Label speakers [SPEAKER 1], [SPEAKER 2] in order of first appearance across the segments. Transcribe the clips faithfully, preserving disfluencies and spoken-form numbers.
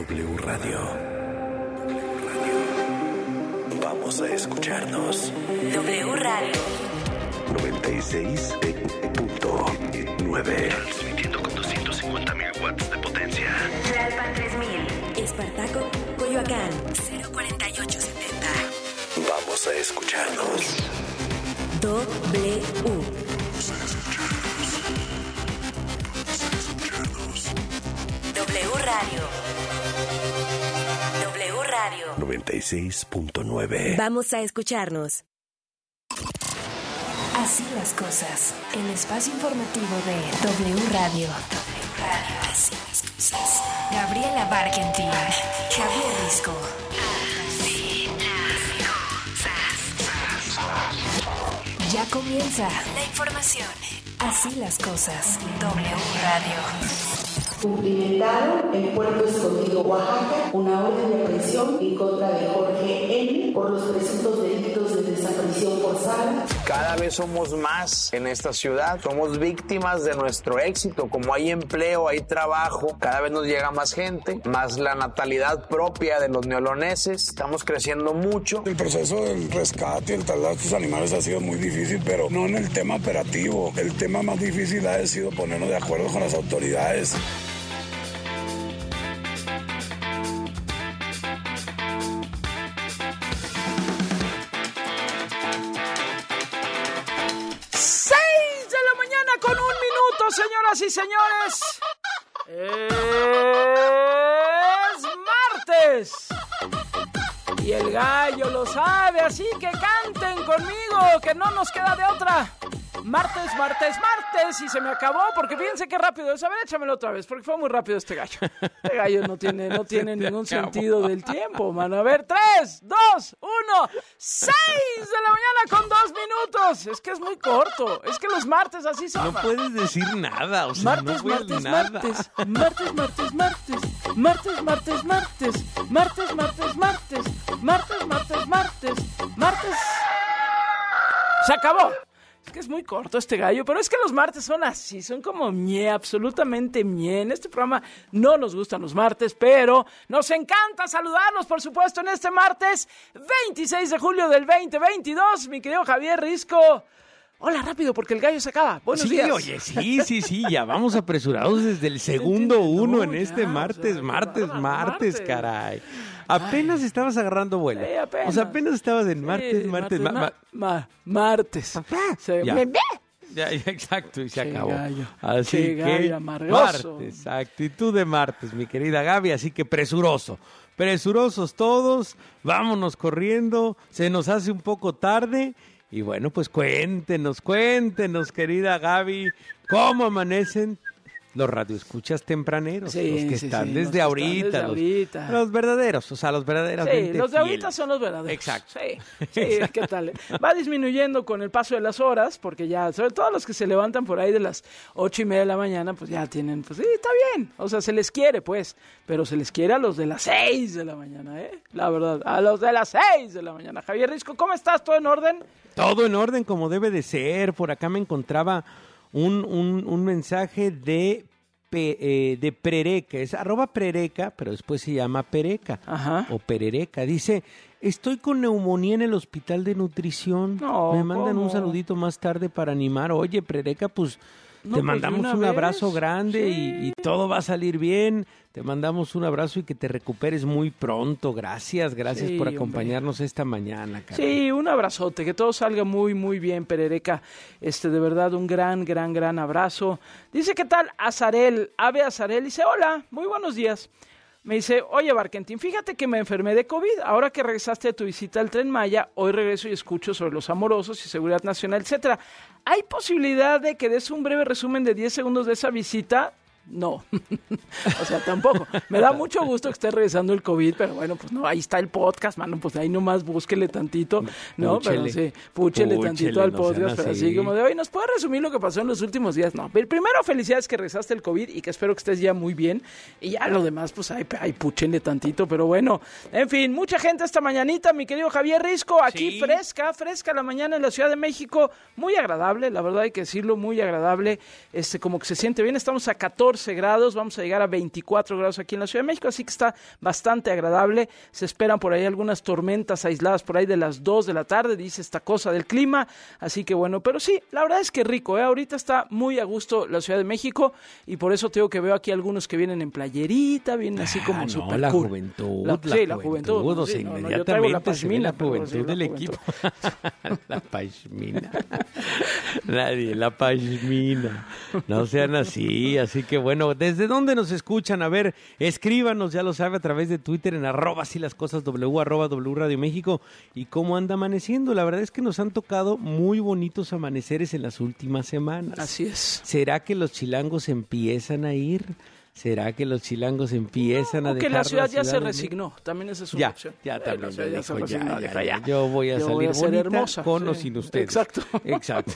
[SPEAKER 1] W Radio. W Radio. Vamos a escucharnos.
[SPEAKER 2] W Radio.
[SPEAKER 1] noventa y seis punto nueve. Transmitiendo con doscientos cincuenta mil watts de potencia.
[SPEAKER 2] Tlalpan tres mil. Espartaco, Coyoacán. cero cuarenta y ocho setenta.
[SPEAKER 1] Vamos a escucharnos.
[SPEAKER 2] W. W Radio. W Radio.
[SPEAKER 1] noventa y seis punto nueve.
[SPEAKER 2] Vamos a escucharnos.
[SPEAKER 3] Así las cosas. El espacio informativo de W Radio. W Radio. Así las cosas. Gabriela Barkentin. Javier Risco. Así las cosas. Ya comienza la información. Así las cosas. W Radio.
[SPEAKER 4] Cumplimentaron en Puerto Escondido, Oaxaca, una orden de aprehensión en contra de Jorge N. por los presuntos delitos de desaparición forzada.
[SPEAKER 5] Cada vez somos más en esta ciudad, somos víctimas de nuestro éxito. Como hay empleo, hay trabajo, cada vez nos llega más gente, más la natalidad propia de los neoloneses, estamos creciendo mucho.
[SPEAKER 6] El proceso del rescate, el traslado de estos animales ha sido muy difícil, pero no en el tema operativo. El tema más difícil ha sido ponernos de acuerdo con las autoridades.
[SPEAKER 7] Señoras y señores, es martes y el gallo lo sabe, así que canten conmigo, que no nos queda de otra. Martes, martes, martes, y se me acabó, porque fíjense qué rápido es. A ver, échamelo otra vez, porque fue muy rápido este gallo. Este gallo no tiene, no tiene ningún sentido del tiempo, mano. A ver, tres, dos, uno, seis de la mañana con dos minutos. Es que es muy corto, es que los martes así son.
[SPEAKER 8] No puedes decir nada, o sea,
[SPEAKER 7] martes,
[SPEAKER 8] no puedes
[SPEAKER 7] martes,
[SPEAKER 8] nada.
[SPEAKER 7] martes, martes, martes, martes, martes, martes, martes, martes, martes, martes, martes, martes, martes, martes. Se acabó. Es que es muy corto este gallo, pero es que los martes son así, son como ñe, absolutamente ñe. En este programa no nos gustan los martes, pero nos encanta saludarlos, por supuesto, en este martes veintiséis de julio del veinte veintidós. Mi querido Javier Risco, hola, rápido, porque el gallo se acaba. Buenos
[SPEAKER 8] sí,
[SPEAKER 7] días.
[SPEAKER 8] Oye, sí, sí, sí, ya vamos apresurados desde el segundo uno en este martes, martes, martes, caray. Apenas Ay. estabas agarrando vuelo. Sí, apenas. O sea, apenas estabas en martes, sí, martes, martes. Ma- ma- ma- martes. Se ya.
[SPEAKER 7] Me...
[SPEAKER 8] Ya, ya, exacto, y se
[SPEAKER 7] che
[SPEAKER 8] acabó.
[SPEAKER 7] Gallo,
[SPEAKER 8] así
[SPEAKER 7] che
[SPEAKER 8] que
[SPEAKER 7] gallo amargoso.
[SPEAKER 8] martes, actitud de martes, mi querida Gaby, así que presuroso. Presurosos todos, vámonos corriendo, se nos hace un poco tarde. Y bueno, pues cuéntenos, cuéntenos, querida Gaby, ¿cómo amanecen los radioescuchas tempraneros?
[SPEAKER 7] Sí,
[SPEAKER 8] los que
[SPEAKER 7] sí,
[SPEAKER 8] están
[SPEAKER 7] sí,
[SPEAKER 8] desde
[SPEAKER 7] los
[SPEAKER 8] ahorita.
[SPEAKER 7] Que están desde
[SPEAKER 8] los,
[SPEAKER 7] ahorita.
[SPEAKER 8] Los verdaderos, o sea, los verdaderos.
[SPEAKER 7] Sí, los de ahorita son los verdaderos.
[SPEAKER 8] Exacto.
[SPEAKER 7] Sí, sí, ¿qué tal? Va disminuyendo con el paso de las horas, porque ya, sobre todo los que se levantan por ahí de las ocho y media de la mañana, pues ya tienen, pues sí, está bien. O sea, se les quiere, pues, pero se les quiere a los de las seis de la mañana, ¿eh? La verdad, a los de las seis de la mañana. Javier Risco, ¿cómo estás? ¿Todo en orden?
[SPEAKER 8] Todo en orden, como debe de ser. Por acá me encontraba un, un, un mensaje de... Pe, eh, de Prereca, es arroba Prereca, pero después se llama Pereca. Ajá. O Perereca. Dice, estoy con neumonía en el hospital de nutrición. No, me mandan ¿cómo? Un saludito más tarde para animar. Oye, Prereca, pues no, te pues mandamos un vez. abrazo grande sí. y, y todo va a salir bien. Te mandamos un abrazo y que te recuperes muy pronto. Gracias, gracias sí, por acompañarnos hombre. esta mañana, Carmen.
[SPEAKER 7] Sí, un abrazote, que todo salga muy, muy bien, Perereca. Este, de verdad, un gran, gran, gran abrazo. Dice, ¿qué tal? Azarel, Ave Azarel, dice, hola, muy buenos días. Me dice, oye, Barkentin, fíjate que me enfermé de COVID. Ahora que regresaste de tu visita al Tren Maya, hoy regreso y escucho sobre los amorosos y seguridad nacional, etcétera. ¿Hay posibilidad de que des un breve resumen de diez segundos de esa visita? No, o sea, tampoco. Me da mucho gusto que esté regresando el COVID, pero bueno, pues no, ahí está el podcast, mano, pues ahí nomás búsquele tantito, ¿no? Púchele, pero sí, púchele, púchele tantito al podcast, no pero así como de, oye, ¿nos puedes resumir lo que pasó en los últimos días? No, pero primero felicidades que regresaste el COVID y que espero que estés ya muy bien, y ya lo demás, pues ahí, ahí púchele tantito, pero bueno, en fin, mucha gente esta mañanita, mi querido Javier Risco, aquí sí. fresca, fresca la mañana en la Ciudad de México, muy agradable, la verdad hay que decirlo, muy agradable, este, como que se siente bien, estamos a catorce catorce grados, vamos a llegar a veinticuatro grados aquí en la Ciudad de México, así que está bastante agradable. Se esperan por ahí algunas tormentas aisladas por ahí de las dos de la tarde, dice esta cosa del clima, así que bueno, pero sí, la verdad es que rico, ¿eh? Ahorita está muy a gusto la Ciudad de México y por eso tengo que veo aquí algunos que vienen en playerita, vienen así como
[SPEAKER 8] ah,
[SPEAKER 7] super
[SPEAKER 8] no, la
[SPEAKER 7] cool.
[SPEAKER 8] juventud,
[SPEAKER 7] la,
[SPEAKER 8] la
[SPEAKER 7] sí, la
[SPEAKER 8] juventud,
[SPEAKER 7] juventud,
[SPEAKER 8] o sea,
[SPEAKER 7] sí, no, no,
[SPEAKER 8] inmediatamente
[SPEAKER 7] yo traigo la
[SPEAKER 8] se ve la
[SPEAKER 7] pashmina,
[SPEAKER 8] juventud
[SPEAKER 7] sí, la
[SPEAKER 8] del
[SPEAKER 7] juventud.
[SPEAKER 8] equipo. La pashmina. Nadie, la pashmina. No sean así, así que bueno, ¿desde dónde nos escuchan? A ver, escríbanos, ya lo sabe, a través de Twitter en arroba así las cosas W, arroba W Radio México. ¿Y cómo anda amaneciendo? La verdad es que nos han tocado muy bonitos amaneceres en las últimas semanas.
[SPEAKER 7] Así es.
[SPEAKER 8] ¿Será que los chilangos empiezan a ir? ¿Será que los chilangos empiezan
[SPEAKER 7] no,
[SPEAKER 8] a
[SPEAKER 7] o
[SPEAKER 8] dejar
[SPEAKER 7] que la ciudad,
[SPEAKER 8] la
[SPEAKER 7] ya
[SPEAKER 8] ciudad
[SPEAKER 7] se
[SPEAKER 8] de...
[SPEAKER 7] resignó, también esa es una
[SPEAKER 8] ya,
[SPEAKER 7] opción.
[SPEAKER 8] Ya,
[SPEAKER 7] eh,
[SPEAKER 8] también
[SPEAKER 7] ya,
[SPEAKER 8] lo
[SPEAKER 7] ya,
[SPEAKER 8] dijo,
[SPEAKER 7] ya,
[SPEAKER 8] ya,
[SPEAKER 7] ya,
[SPEAKER 8] ya,
[SPEAKER 7] ya.
[SPEAKER 8] Yo voy a
[SPEAKER 7] Yo
[SPEAKER 8] salir
[SPEAKER 7] voy a ser
[SPEAKER 8] bonita
[SPEAKER 7] hermosa,
[SPEAKER 8] con
[SPEAKER 7] sí.
[SPEAKER 8] o sin ustedes.
[SPEAKER 7] Exacto.
[SPEAKER 8] Exacto.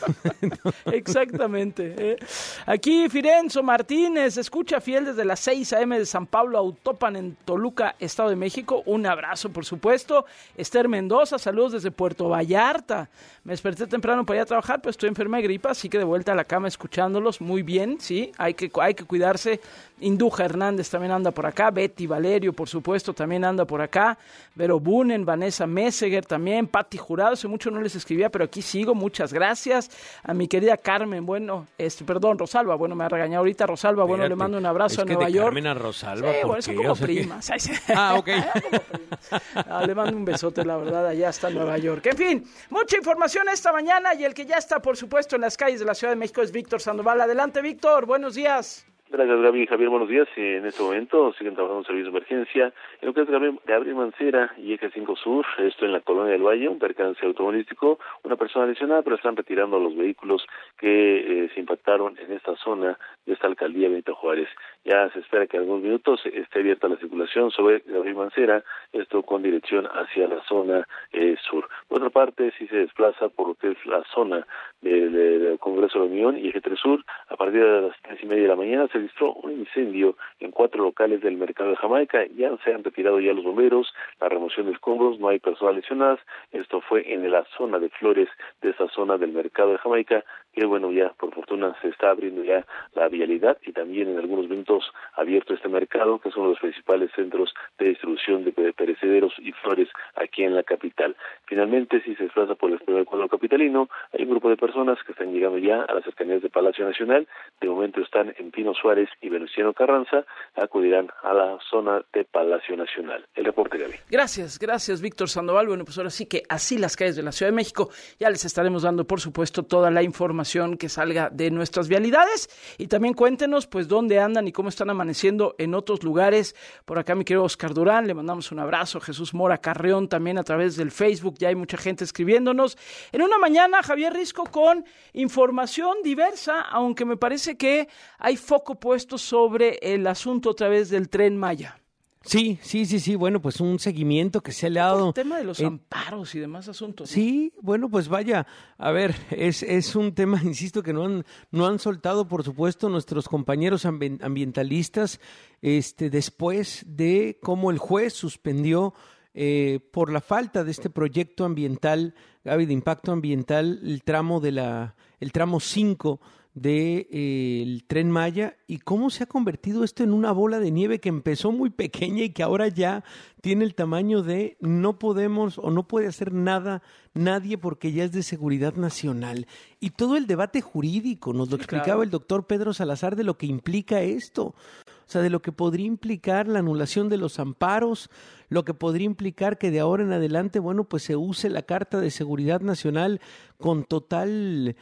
[SPEAKER 7] Exactamente. Eh. Aquí Firenzo Martínez, escucha fiel desde las seis a eme de San Pablo, Autopan en Toluca, Estado de México. Un abrazo, por supuesto. Esther Mendoza, saludos desde Puerto Vallarta. Me desperté temprano para ir a trabajar, pero estoy enferma de gripa, así que de vuelta a la cama escuchándolos. Muy bien, sí, hay que, hay que cuidarse. Induja Hernández también anda por acá, Betty Valerio, por supuesto, también anda por acá, Vero Bunen, Vanessa Messeger también, Patti Jurado, hace mucho no les escribía, pero aquí sigo, muchas gracias. A mi querida Carmen, bueno, este, perdón, Rosalba, bueno, me ha regañado ahorita, Rosalba, bueno,
[SPEAKER 8] Espérate,
[SPEAKER 7] le mando un abrazo
[SPEAKER 8] es
[SPEAKER 7] a
[SPEAKER 8] que
[SPEAKER 7] Nueva
[SPEAKER 8] de
[SPEAKER 7] York.
[SPEAKER 8] Carmen a Rosalba,
[SPEAKER 7] sí,
[SPEAKER 8] ¿por
[SPEAKER 7] bueno, son
[SPEAKER 8] qué?
[SPEAKER 7] como
[SPEAKER 8] O sea,
[SPEAKER 7] primas.
[SPEAKER 8] que... Ah, ok.
[SPEAKER 7] como primas. Ah, le mando un besote, la verdad, allá hasta Nueva York. En fin, mucha información esta mañana y el que ya está, por supuesto, en las calles de la Ciudad de México es Víctor Sandoval. Adelante, Víctor, buenos días.
[SPEAKER 9] Gracias, Gaby. Javier, buenos días. En este momento siguen trabajando en servicio de emergencia en lo que es Gabriel Mancera y Eje cinco Sur, esto en la Colonia del Valle, un percance automovilístico, una persona lesionada, pero están retirando los vehículos que eh, se impactaron en esta zona de esta alcaldía Benito Juárez. Ya se espera que en algunos minutos esté abierta la circulación sobre Gabriel Mancera, esto con dirección hacia la zona eh, sur. Por otra parte, sí se desplaza por lo que es la zona del de, de Congreso de la Unión y Eje tres Sur, a partir de las tres y media de la mañana se registró un incendio en cuatro locales del mercado de Jamaica. Ya se han retirado ya los bomberos, la remoción de escombros, no hay personas lesionadas. Esto fue en la zona de Flores de esa zona del mercado de Jamaica, que bueno, ya por fortuna se está abriendo ya la vialidad y también en algunos momentos abierto este mercado, que es uno de los principales centros de distribución de perecederos y flores aquí en la capital. Finalmente, si se desplaza por el primer cuadro capitalino, hay un grupo de personas que están llegando ya a las cercanías de Palacio Nacional. De momento están en Pino Suárez y Venustiano Carranza, acudirán a la zona de Palacio Nacional. El reporte, Gaby.
[SPEAKER 7] Gracias, gracias, Víctor Sandoval. Bueno, pues ahora sí que así las calles de la Ciudad de México, ya les estaremos dando, por supuesto, toda la información que salga de nuestras vialidades y también cuéntenos, pues, dónde andan y cómo están amaneciendo en otros lugares. Por acá mi querido Oscar Durán, le mandamos un abrazo. Jesús Mora Carreón también a través del Facebook, ya hay mucha gente escribiéndonos. En una mañana, Javier Risco, con información diversa, aunque me parece que hay foco puesto sobre el asunto otra vez del Tren Maya.
[SPEAKER 8] Sí, sí, sí, sí, bueno, pues un seguimiento que se le ha dado.
[SPEAKER 7] El tema de los
[SPEAKER 8] eh,
[SPEAKER 7] amparos y demás asuntos, ¿no?
[SPEAKER 8] Sí, bueno, pues vaya, a ver, es, es un tema, insisto, que no han, no han soltado, por supuesto, nuestros compañeros ambientalistas, este, después de cómo el juez suspendió eh, por la falta de este proyecto ambiental, Gaby, de impacto ambiental, el tramo de la, el tramo cinco del de, eh, Tren Maya, y cómo se ha convertido esto en una bola de nieve que empezó muy pequeña y que ahora ya tiene el tamaño de no podemos o no puede hacer nada nadie porque ya es de seguridad nacional. Y todo el debate jurídico, nos lo sí, explicaba claro. el doctor Pedro Salazar, de lo que implica esto. O sea, de lo que podría implicar la anulación de los amparos, lo que podría implicar que de ahora en adelante, bueno, pues se use la Carta de Seguridad Nacional con total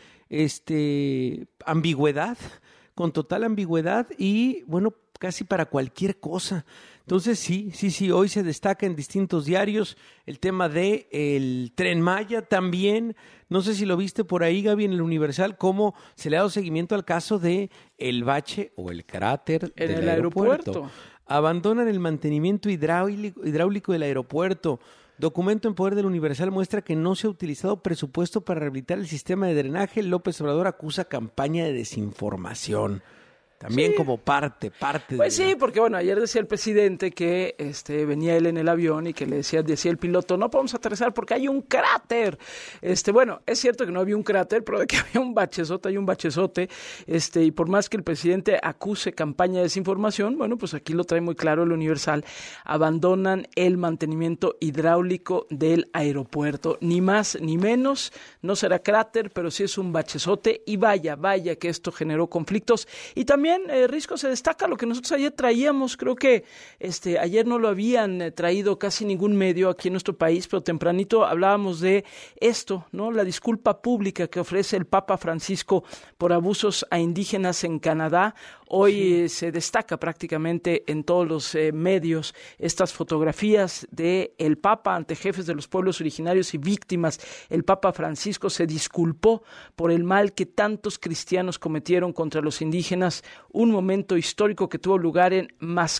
[SPEAKER 8] este, ambigüedad, con total ambigüedad y, bueno, casi para cualquier cosa. Entonces, sí, sí, sí, hoy se destaca en distintos diarios el tema de el Tren Maya también. No sé si lo viste por ahí, Gaby, en el Universal, cómo se le ha dado seguimiento al caso de el bache o el cráter
[SPEAKER 7] en
[SPEAKER 8] del
[SPEAKER 7] el aeropuerto.
[SPEAKER 8] aeropuerto. Abandonan el mantenimiento hidráulico, hidráulico del aeropuerto. Documento en poder del Universal muestra que no se ha utilizado presupuesto para rehabilitar el sistema de drenaje. López Obrador acusa campaña de desinformación. También
[SPEAKER 7] sí.
[SPEAKER 8] como parte, parte
[SPEAKER 7] Pues
[SPEAKER 8] de
[SPEAKER 7] sí,
[SPEAKER 8] la...
[SPEAKER 7] porque bueno, ayer decía el presidente que este venía él en el avión y que le decía, decía el piloto, no podemos aterrizar porque hay un cráter. Este, bueno, es cierto que no había un cráter, pero de que había un bachezote, hay un bachezote, este, y por más que el presidente acuse campaña de desinformación, bueno, pues aquí lo trae muy claro el Universal, abandonan el mantenimiento hidráulico del aeropuerto, ni más ni menos, no será cráter, pero sí es un bachezote, y vaya, vaya que esto generó conflictos. Y también También, eh, Risco, se destaca lo que nosotros ayer traíamos, creo que este ayer no lo habían eh, traído casi ningún medio aquí en nuestro país, pero tempranito hablábamos de esto, ¿no? La disculpa pública que ofrece el Papa Francisco por abusos a indígenas en Canadá. Hoy sí. eh, se destaca prácticamente en todos los eh, medios estas fotografías de el Papa ante jefes de los pueblos originarios y víctimas. El Papa Francisco se disculpó por el mal que tantos cristianos cometieron contra los indígenas, un momento histórico que tuvo lugar en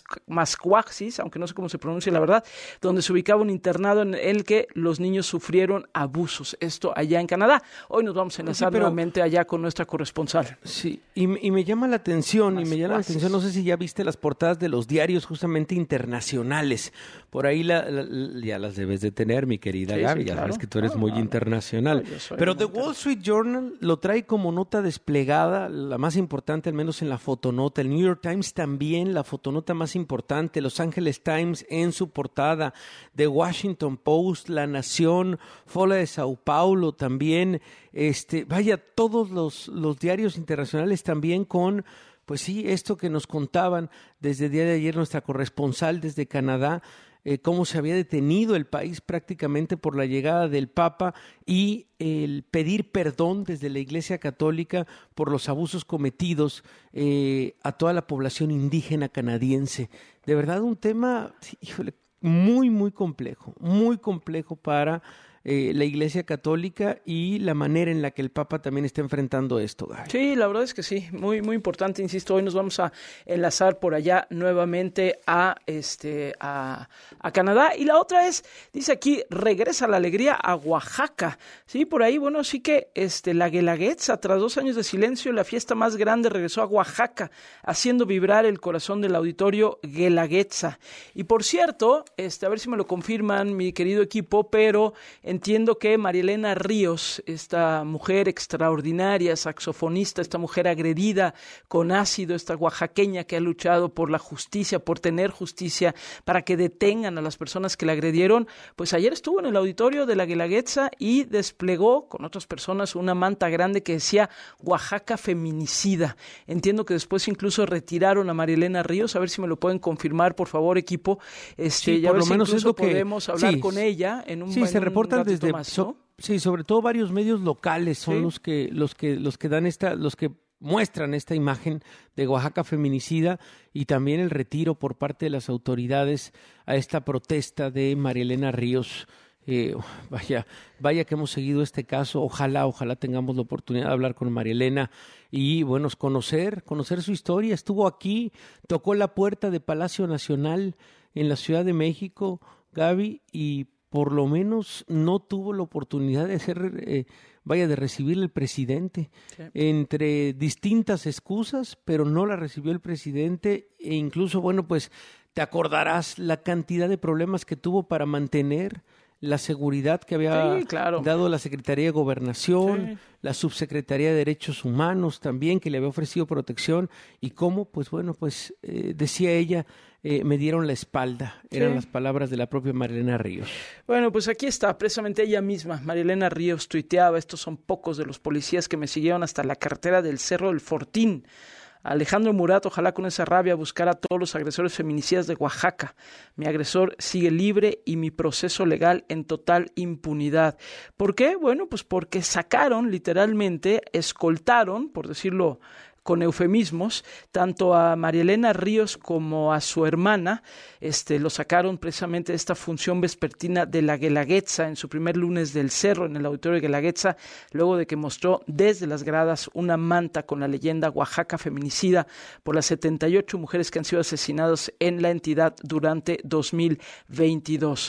[SPEAKER 7] Masquaxis, aunque no sé cómo se pronuncia la verdad, donde se ubicaba un internado en el que los niños sufrieron abusos, esto allá en Canadá. Hoy nos vamos a enlazar sí, pero, nuevamente allá con nuestra corresponsal.
[SPEAKER 8] Sí, y, y me llama la atención, y me llama la atención, no sé si ya viste las portadas de los diarios justamente internacionales, por ahí la, la, la, ya las debes de tener, mi querida sí, Gaby, sí, ya claro. sabes que tú eres no, muy no, internacional, no, pero The Wall Street Journal lo trae como nota desplegada, la más importante al menos en la fotonota, el New York Times también, la fotonota más importante, Los Angeles Times en su portada, The Washington Post, La Nación, Folha de Sao Paulo también, este, vaya, todos los, los diarios internacionales también con, pues sí, esto que nos contaban desde el día de ayer nuestra corresponsal desde Canadá, Eh, cómo se había detenido el país prácticamente por la llegada del Papa y el pedir perdón desde la Iglesia Católica por los abusos cometidos eh, a toda la población indígena canadiense. De verdad un tema, híjole, muy, muy complejo, muy complejo para eh, la Iglesia Católica y la manera en la que el Papa también está enfrentando esto, Gaby.
[SPEAKER 7] Sí, la verdad es que sí, muy muy importante, insisto, hoy nos vamos a enlazar por allá nuevamente a este a, a Canadá. Y la otra es, dice aquí, regresa la alegría a Oaxaca. Sí, por ahí, bueno, sí que este la Guelaguetza, tras dos años de silencio, la fiesta más grande regresó a Oaxaca, haciendo vibrar el corazón del auditorio Guelaguetza. Y por cierto, este a ver si me lo confirman, mi querido equipo, pero entiendo que María Elena Ríos, esta mujer extraordinaria, saxofonista, esta mujer agredida con ácido, esta oaxaqueña que ha luchado por la justicia, por tener justicia, para que detengan a las personas que la agredieron, pues ayer estuvo en el auditorio de la Guelaguetza y desplegó con otras personas una manta grande que decía Oaxaca feminicida. Entiendo que después incluso retiraron a María Elena Ríos, a ver si me lo pueden confirmar, por favor, equipo. Este,
[SPEAKER 8] sí,
[SPEAKER 7] ya
[SPEAKER 8] por
[SPEAKER 7] ver
[SPEAKER 8] lo
[SPEAKER 7] si
[SPEAKER 8] menos
[SPEAKER 7] incluso
[SPEAKER 8] es lo que
[SPEAKER 7] podemos hablar
[SPEAKER 8] sí,
[SPEAKER 7] con ella en un
[SPEAKER 8] Sí,
[SPEAKER 7] en
[SPEAKER 8] se
[SPEAKER 7] un
[SPEAKER 8] reportan desde
[SPEAKER 7] más,
[SPEAKER 8] so,
[SPEAKER 7] ¿no?
[SPEAKER 8] Sí, sobre todo varios medios locales son sí. los que los que los que dan esta los que muestran esta imagen de Oaxaca feminicida y también el retiro por parte de las autoridades a esta protesta de María Elena Ríos. Eh, vaya, vaya que hemos seguido este caso. Ojalá, ojalá tengamos la oportunidad de hablar con María Elena y, bueno, conocer, conocer su historia. Estuvo aquí, tocó la puerta de Palacio Nacional en la Ciudad de México, Gaby, y por lo menos no tuvo la oportunidad de hacer, eh, vaya, de recibir el presidente. Sí. Entre distintas excusas, pero no la recibió el presidente e incluso, bueno, pues te acordarás la cantidad de problemas que tuvo para mantener la seguridad que había
[SPEAKER 7] sí, claro.
[SPEAKER 8] dado la Secretaría de Gobernación,
[SPEAKER 7] sí.
[SPEAKER 8] la Subsecretaría de Derechos Humanos también, que le había ofrecido protección, y cómo, pues bueno, pues eh, decía ella, eh, me dieron la espalda, eran sí. las palabras de la propia María Elena Ríos.
[SPEAKER 7] Bueno, pues aquí está, precisamente ella misma, María Elena Ríos, tuiteaba, estos son pocos de los policías que me siguieron hasta la carretera del Cerro del Fortín. Alejandro Murat, ojalá con esa rabia buscara a todos los agresores feminicidas de Oaxaca. Mi agresor sigue libre y mi proceso legal en total impunidad. ¿Por qué? Bueno, pues porque sacaron, literalmente, escoltaron, por decirlo con eufemismos, tanto a María Elena Ríos como a su hermana, este, lo sacaron precisamente de esta función vespertina de la Guelaguetza en su primer lunes del Cerro, en el auditorio de Guelaguetza, luego de que mostró desde las gradas una manta con la leyenda Oaxaca feminicida por las setenta y ocho mujeres que han sido asesinadas en la entidad durante dos mil veintidós.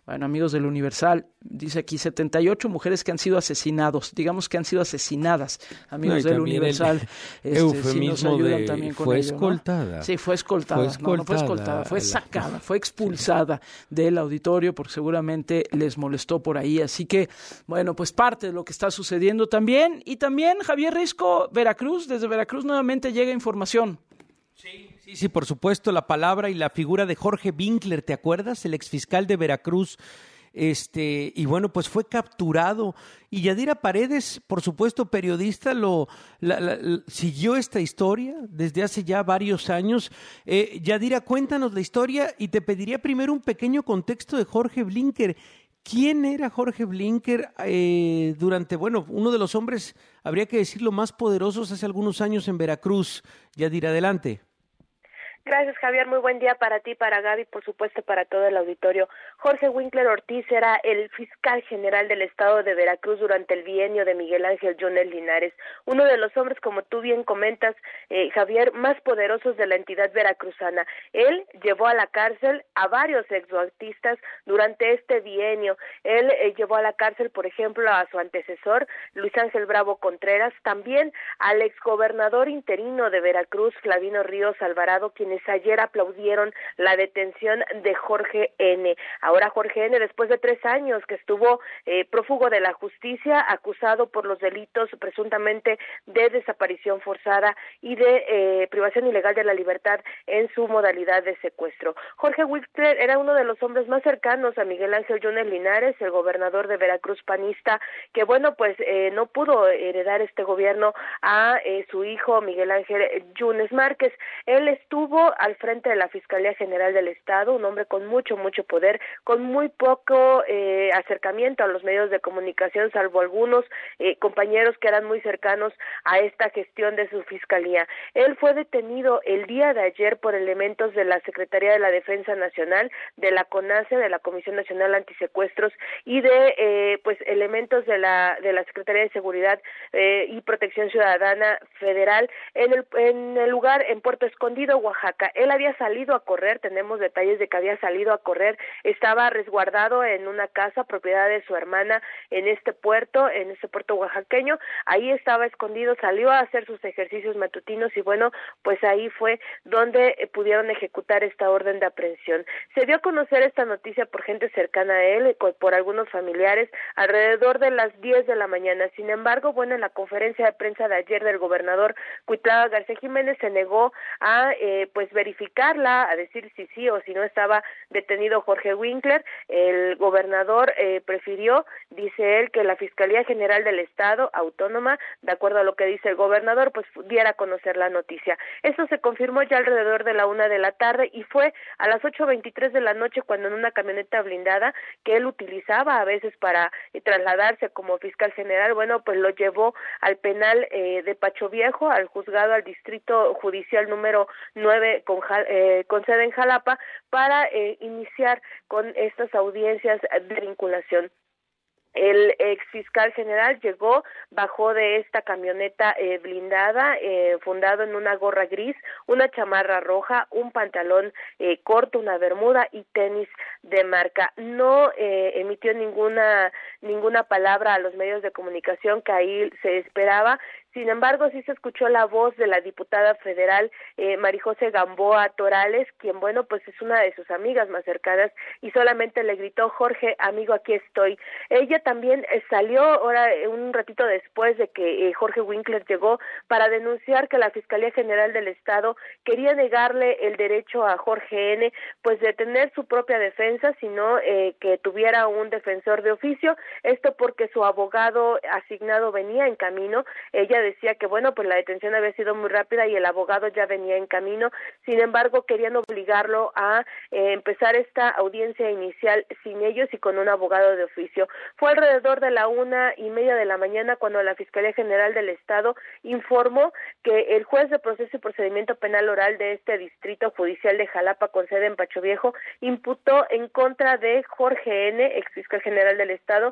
[SPEAKER 7] Bueno, amigos del Universal, dice aquí setenta y ocho mujeres que han sido asesinados, digamos que han sido asesinadas, amigos no, del Universal.
[SPEAKER 8] El este, eufemismo si nos ayudan de también con fue ello, escoltada.
[SPEAKER 7] ¿no? Sí, fue escoltada. Fue escoltada. No, no fue escoltada, fue sacada, fue expulsada sí. del auditorio porque seguramente les molestó por ahí. Así que, bueno, pues parte de lo que está sucediendo también. Y también, Javier Risco, Veracruz, desde Veracruz nuevamente llega información.
[SPEAKER 8] Sí. Sí, sí, por supuesto, la palabra y la figura de Jorge Winkler, ¿te acuerdas? El exfiscal de Veracruz, este, y bueno, pues fue capturado. Y Yadira Paredes, por supuesto, periodista, lo la, la, la, siguió esta historia desde hace ya varios años. Eh, Yadira, cuéntanos la historia y te pediría primero un pequeño contexto de Jorge Winkler. ¿Quién era Jorge Winkler eh, durante, bueno, uno de los hombres, habría que decirlo, más poderosos hace algunos años en Veracruz? Yadira, adelante.
[SPEAKER 10] Gracias, Javier. Muy buen día para ti, para Gaby, por supuesto para todo el auditorio. Jorge Winkler Ortiz era el fiscal general del estado de Veracruz durante el bienio de Miguel Ángel Yunes Linares, uno de los hombres, como tú bien comentas, eh, Javier, más poderosos de la entidad veracruzana. Él llevó a la cárcel a varios exartistas durante este bienio. Él eh, llevó a la cárcel, por ejemplo, a su antecesor, Luis Ángel Bravo Contreras, también al exgobernador interino de Veracruz, Flavino Ríos Alvarado, quien ayer aplaudieron la detención de Jorge N. Ahora Jorge N., después de tres años que estuvo eh, prófugo de la justicia, acusado por los delitos presuntamente de desaparición forzada y de eh, privación ilegal de la libertad en su modalidad de secuestro. Jorge Winkler era uno de los hombres más cercanos a Miguel Ángel Yunes Linares, el gobernador de Veracruz panista, que bueno, pues eh, no pudo heredar este gobierno a eh, su hijo Miguel Ángel Yunes Márquez. Él estuvo al frente de la Fiscalía General del Estado, un hombre con mucho, mucho poder, con muy poco eh, acercamiento a los medios de comunicación, salvo algunos eh, compañeros que eran muy cercanos a esta gestión de su fiscalía. Él fue detenido el día de ayer por elementos de la Secretaría de la Defensa Nacional, de la CONACE, de la Comisión Nacional Antisecuestros y de eh, pues elementos de la de la Secretaría de Seguridad eh, y Protección Ciudadana Federal en el en el lugar en Puerto Escondido, Oaxaca. Él había salido a correr, tenemos detalles de que había salido a correr, estaba resguardado en una casa propiedad de su hermana en este puerto, en este puerto oaxaqueño. Ahí estaba escondido, salió a hacer sus ejercicios matutinos y bueno, pues ahí fue donde eh, pudieron ejecutar esta orden de aprehensión. Se dio a conocer esta noticia por gente cercana a él, por algunos familiares, alrededor de las diez de la mañana. Sin embargo, bueno, en la conferencia de prensa de ayer del gobernador Cuitlava García Jiménez se negó a eh, pues verificarla, a decir si sí o si no estaba detenido Jorge Winkler. El gobernador eh, prefirió, dice él, que la Fiscalía General del Estado Autónoma, de acuerdo a lo que dice el gobernador, pues diera a conocer la noticia. Eso se confirmó ya alrededor de la una de la tarde y fue a las ocho veintitrés de la noche cuando en una camioneta blindada que él utilizaba a veces para eh, trasladarse como fiscal general, bueno, pues lo llevó al penal eh, de Pacho Viejo, al juzgado, al distrito judicial número nueve con, eh, con sede en Jalapa para eh, iniciar con estas audiencias de vinculación. El ex fiscal general llegó, bajó de esta camioneta eh, blindada, eh, fundado en una gorra gris, una chamarra roja, un pantalón eh, corto, una bermuda y tenis de marca. No eh, emitió ninguna ninguna palabra a los medios de comunicación que ahí se esperaba. Sin embargo, sí se escuchó la voz de la diputada federal eh, Marijose Gamboa Torales, quien, bueno, pues es una de sus amigas más cercanas y solamente le gritó: Jorge, amigo, aquí estoy. Ella también eh, salió ahora eh, un ratito después de que eh, Jorge Winkler llegó para denunciar que la Fiscalía General del Estado quería negarle el derecho a Jorge N., pues de tener su propia defensa, sino eh, que tuviera un defensor de oficio, esto porque su abogado asignado venía en camino. Ella decía que bueno, pues la detención había sido muy rápida y el abogado ya venía en camino. Sin embargo, querían obligarlo a eh, empezar esta audiencia inicial sin ellos y con un abogado de oficio. Fue alrededor de la una y media de la mañana cuando la Fiscalía General del Estado informó que el juez de proceso y procedimiento penal oral de este distrito judicial de Jalapa con sede en Pacho Viejo imputó en contra de Jorge N., ex fiscal general del Estado,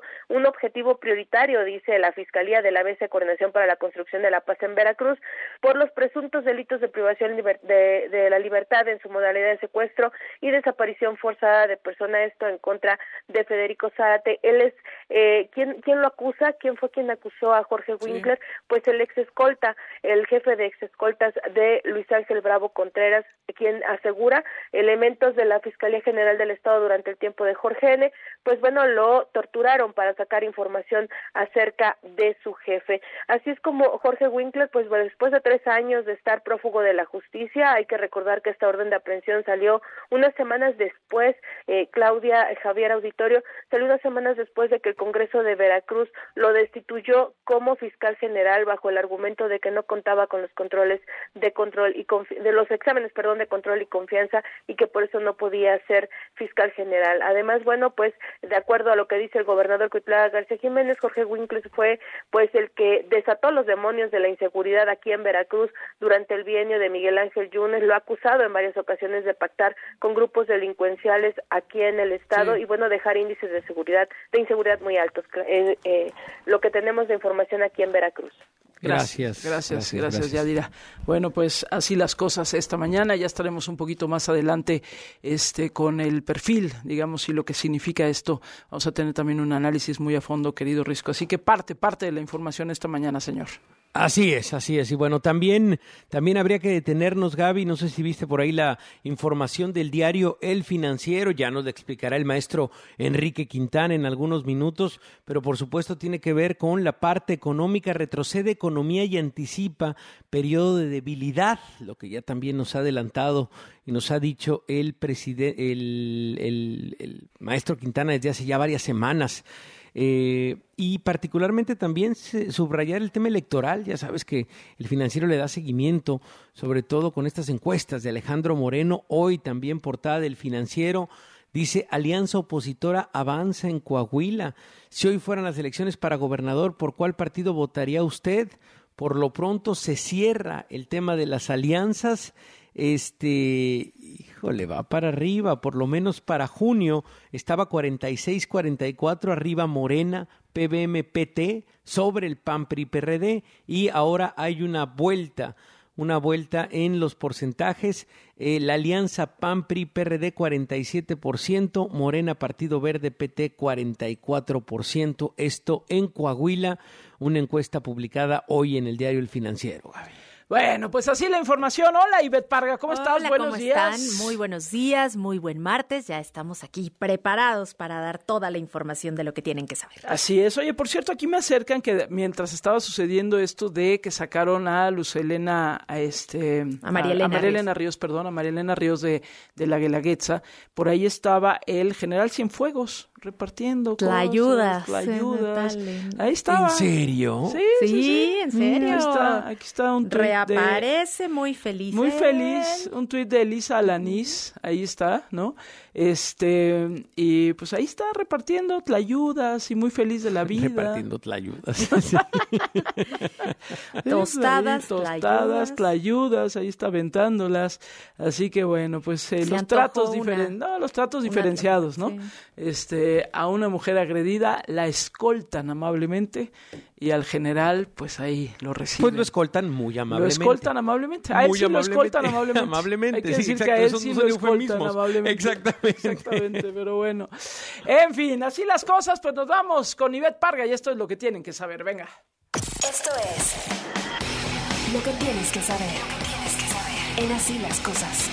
[SPEAKER 10] un objetivo prioritario, dice la Fiscalía de la Mesa de Coordinación para la Construcción de la Paz en Veracruz, por los presuntos delitos de privación de, de la libertad en su modalidad de secuestro y desaparición forzada de persona, esto en contra de Federico Zárate. Él es, eh, ¿quién, quién lo acusa? ¿Quién fue quien acusó a Jorge Winkler? Sí. Pues el ex escolta, el jefe de ex escoltas de Luis Ángel Bravo Contreras, quien asegura elementos de la Fiscalía General del Estado durante el tiempo de Jorge N., pues bueno, lo torturaron para sacar información acerca de su jefe. Así es como Jorge Winkler, pues bueno, después de tres años de estar prófugo de la justicia, hay que recordar que esta orden de aprehensión salió unas semanas después, eh, Claudia, Javier Auditorio, salió unas semanas después de que el Congreso de Veracruz lo destituyó como fiscal general bajo el argumento de que no contaba con los controles de control y confi- de los exámenes, perdón, de control y confianza, y que por eso no podía ser fiscal general. Además, bueno, pues de acuerdo a lo que dice el gobernador Cuitlagua García Jiménez, Jorge Winkler fue pues el que desató los demonios de la inseguridad aquí en Veracruz durante el bienio de Miguel Ángel Yunes, lo ha acusado en varias ocasiones de pactar con grupos delincuenciales aquí en el estado sí. y bueno, dejar índices de seguridad, de inseguridad muy altos, eh, eh, lo que tenemos de información aquí en Veracruz.
[SPEAKER 7] Gracias, gracias, gracias, gracias, Yadira. Bueno, pues así las cosas esta mañana. Ya estaremos un poquito más adelante este, con el perfil, digamos, y lo que significa esto. Vamos a tener también un análisis muy a fondo, querido Risco. Así que parte, parte de la información esta mañana, señor.
[SPEAKER 8] Así es, así es. Y bueno, también, también habría que detenernos, Gaby. No sé si viste por ahí la información del diario El Financiero. Ya nos la explicará el maestro Enrique Quintana en algunos minutos, pero por supuesto tiene que ver con la parte económica. Retrocede economía y anticipa periodo de debilidad, lo que ya también nos ha adelantado y nos ha dicho el presidente, el, el, el maestro Quintana desde hace ya varias semanas. Eh, y particularmente también subrayar el tema electoral. Ya sabes que el Financiero le da seguimiento, sobre todo con estas encuestas de Alejandro Moreno. Hoy también portada del Financiero, dice: Alianza Opositora avanza en Coahuila. Si hoy fueran las elecciones para gobernador, ¿por cuál partido votaría usted? Por lo pronto se cierra el tema de las alianzas. Este, híjole, va para arriba, por lo menos para junio estaba cuarenta y seis cuarenta y cuatro arriba Morena, P B M P T sobre el P A N P R I P R D, y ahora hay una vuelta, una vuelta en los porcentajes. Eh, la alianza P A N P R I P R D cuarenta y siete por ciento, Morena, Partido Verde, P T cuarenta y cuatro por ciento. Esto en Coahuila, una encuesta publicada hoy en el diario El Financiero, Gaby.
[SPEAKER 7] Bueno, pues así la información. Hola, Ivette Parga, ¿cómo
[SPEAKER 11] Hola,
[SPEAKER 7] estás? Buenos
[SPEAKER 11] ¿cómo
[SPEAKER 7] días.
[SPEAKER 11] están? Muy buenos días, muy buen martes. Ya estamos aquí preparados para dar toda la información de lo que tienen que saber.
[SPEAKER 7] Así es. Oye, por cierto, aquí me acercan que mientras estaba sucediendo esto de que sacaron a Luz Elena, a este,
[SPEAKER 11] a María Elena,
[SPEAKER 7] a, a María Elena Ríos. Ríos, perdón, a María Elena Ríos de, de la Guelaguetza, por ahí estaba el general Cienfuegos repartiendo
[SPEAKER 11] tlayudas,
[SPEAKER 7] cosas, tlayudas. Ahí estaba.
[SPEAKER 8] ¿En serio?
[SPEAKER 7] Sí,
[SPEAKER 11] sí,
[SPEAKER 7] sí, sí.
[SPEAKER 11] en serio.
[SPEAKER 7] Aquí está, aquí está un tuit
[SPEAKER 11] reaparece
[SPEAKER 7] de,
[SPEAKER 11] muy feliz.
[SPEAKER 7] Muy feliz, un tuit de Elisa Alanís, ahí está, ¿no? Este, y pues ahí está repartiendo tlayudas y muy feliz de la vida.
[SPEAKER 8] Repartiendo tlayudas.
[SPEAKER 11] Tostadas,
[SPEAKER 7] tostadas, tlayudas, ahí está aventándolas. Así que bueno, pues eh, los tratos diferentes, no, los tratos diferenciados, ¿no? Sí. Este, a una mujer agredida la escoltan amablemente y al general, pues ahí lo reciben.
[SPEAKER 8] Pues lo escoltan muy amablemente.
[SPEAKER 7] Lo escoltan amablemente. A él
[SPEAKER 8] muy
[SPEAKER 7] sí lo escoltan amablemente.
[SPEAKER 8] amablemente.
[SPEAKER 7] Hay que
[SPEAKER 8] sí,
[SPEAKER 7] decir
[SPEAKER 8] exacto,
[SPEAKER 7] que a él
[SPEAKER 8] esos
[SPEAKER 7] sí
[SPEAKER 8] no
[SPEAKER 7] lo
[SPEAKER 8] son
[SPEAKER 7] escoltan
[SPEAKER 8] eufemismos.
[SPEAKER 7] amablemente.
[SPEAKER 8] Exactamente.
[SPEAKER 7] Exactamente, pero bueno. En fin, así las cosas, pues nos vamos con Ivette Parga y esto es lo que tienen que saber. Venga.
[SPEAKER 3] Esto es lo que tienes que saber. Lo que tienes que saber. En Así las cosas.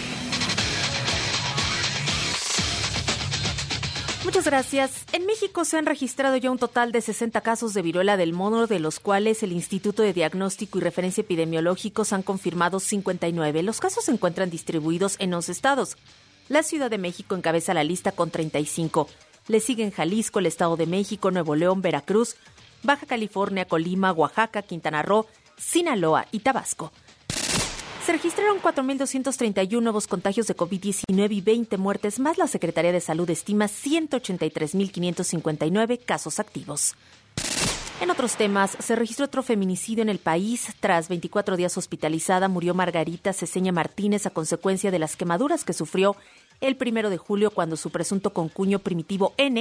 [SPEAKER 11] Muchas gracias. En México se han registrado ya un total de sesenta casos de viruela del mono, de los cuales el Instituto de Diagnóstico y Referencia Epidemiológicos han confirmado cincuenta y nueve. Los casos se encuentran distribuidos en once estados. La Ciudad de México encabeza la lista con treinta y cinco. Le siguen Jalisco, el Estado de México, Nuevo León, Veracruz, Baja California, Colima, Oaxaca, Quintana Roo, Sinaloa y Tabasco. Se registraron cuatro mil doscientos treinta y uno nuevos contagios de COVID diecinueve y veinte muertes, más la Secretaría de Salud estima ciento ochenta y tres mil quinientos cincuenta y nueve casos activos. En otros temas, se registró otro feminicidio en el país. Tras veinticuatro días hospitalizada, murió Margarita Ceseña Martínez a consecuencia de las quemaduras que sufrió el primero de julio cuando su presunto concuño Primitivo N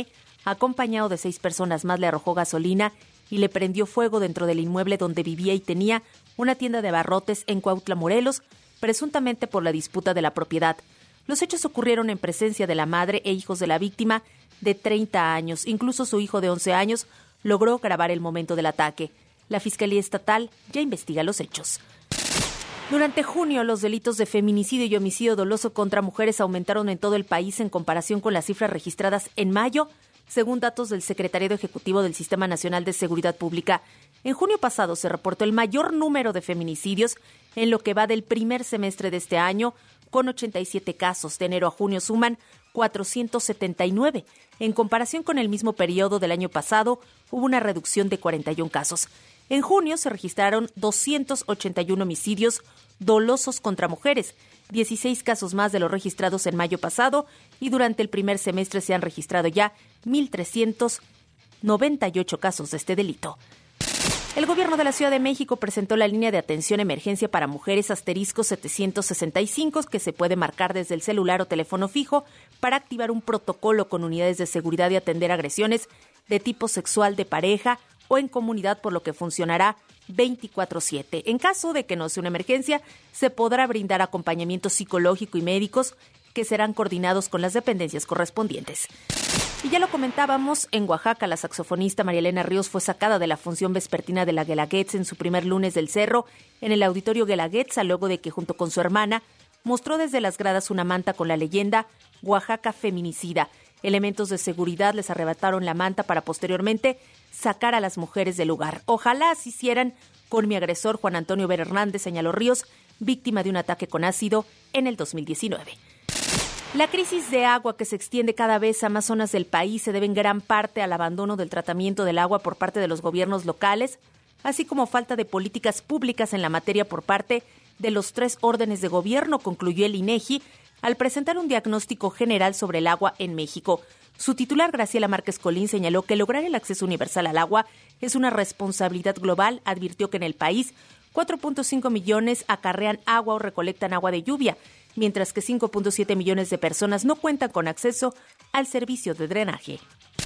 [SPEAKER 11] acompañado de seis personas más, le arrojó gasolina y le prendió fuego dentro del inmueble donde vivía y tenía una tienda de abarrotes en Cuautla, Morelos, presuntamente por la disputa de la propiedad. Los hechos ocurrieron en presencia de la madre e hijos de la víctima de treinta años. Incluso su hijo de once años logró grabar el momento del ataque. La Fiscalía Estatal ya investiga los hechos. Durante junio, los delitos de feminicidio y homicidio doloso contra mujeres aumentaron en todo el país en comparación con las cifras registradas en mayo, según datos del Secretariado Ejecutivo del Sistema Nacional de Seguridad Pública. En junio pasado se reportó el mayor número de feminicidios en lo que va del primer semestre de este año, con ochenta y siete casos. De enero a junio suman cuatrocientos setenta y nueve. En comparación con el mismo periodo del año pasado, hubo una reducción de cuarenta y uno casos. En junio se registraron doscientos ochenta y uno homicidios dolosos contra mujeres, dieciséis casos más de los registrados en mayo pasado, y durante el primer semestre se han registrado ya mil trescientos noventa y ocho casos de este delito. El gobierno de la Ciudad de México presentó la línea de atención emergencia para mujeres asterisco setecientos sesenta y cinco, que se puede marcar desde el celular o teléfono fijo para activar un protocolo con unidades de seguridad y atender agresiones de tipo sexual de pareja o en comunidad, por lo que funcionará veinticuatro siete. En caso de que no sea una emergencia, se podrá brindar acompañamiento psicológico y médicos que serán coordinados con las dependencias correspondientes. Y ya lo comentábamos, en Oaxaca, la saxofonista María Elena Ríos fue sacada de la función vespertina de la Guelaguetza en su primer lunes del Cerro en el Auditorio Guelaguetza, luego de que junto con su hermana mostró desde las gradas una manta con la leyenda Oaxaca feminicida. Elementos de seguridad les arrebataron la manta para posteriormente sacar a las mujeres del lugar. Ojalá así hicieran con mi agresor Juan Antonio Vera Hernández, señaló Ríos, víctima de un ataque con ácido en el dos mil diecinueve. La crisis de agua que se extiende cada vez a más zonas del país se debe en gran parte al abandono del tratamiento del agua por parte de los gobiernos locales, así como falta de políticas públicas en la materia por parte de los tres órdenes de gobierno, concluyó el INEGI al presentar un diagnóstico general sobre el agua en México. Su titular, Graciela Márquez Colín, señaló que lograr el acceso universal al agua es una responsabilidad global. Advirtió que en el país cuatro punto cinco millones acarrean agua o recolectan agua de lluvia, mientras que cinco punto siete millones de personas no cuentan con acceso al servicio de drenaje.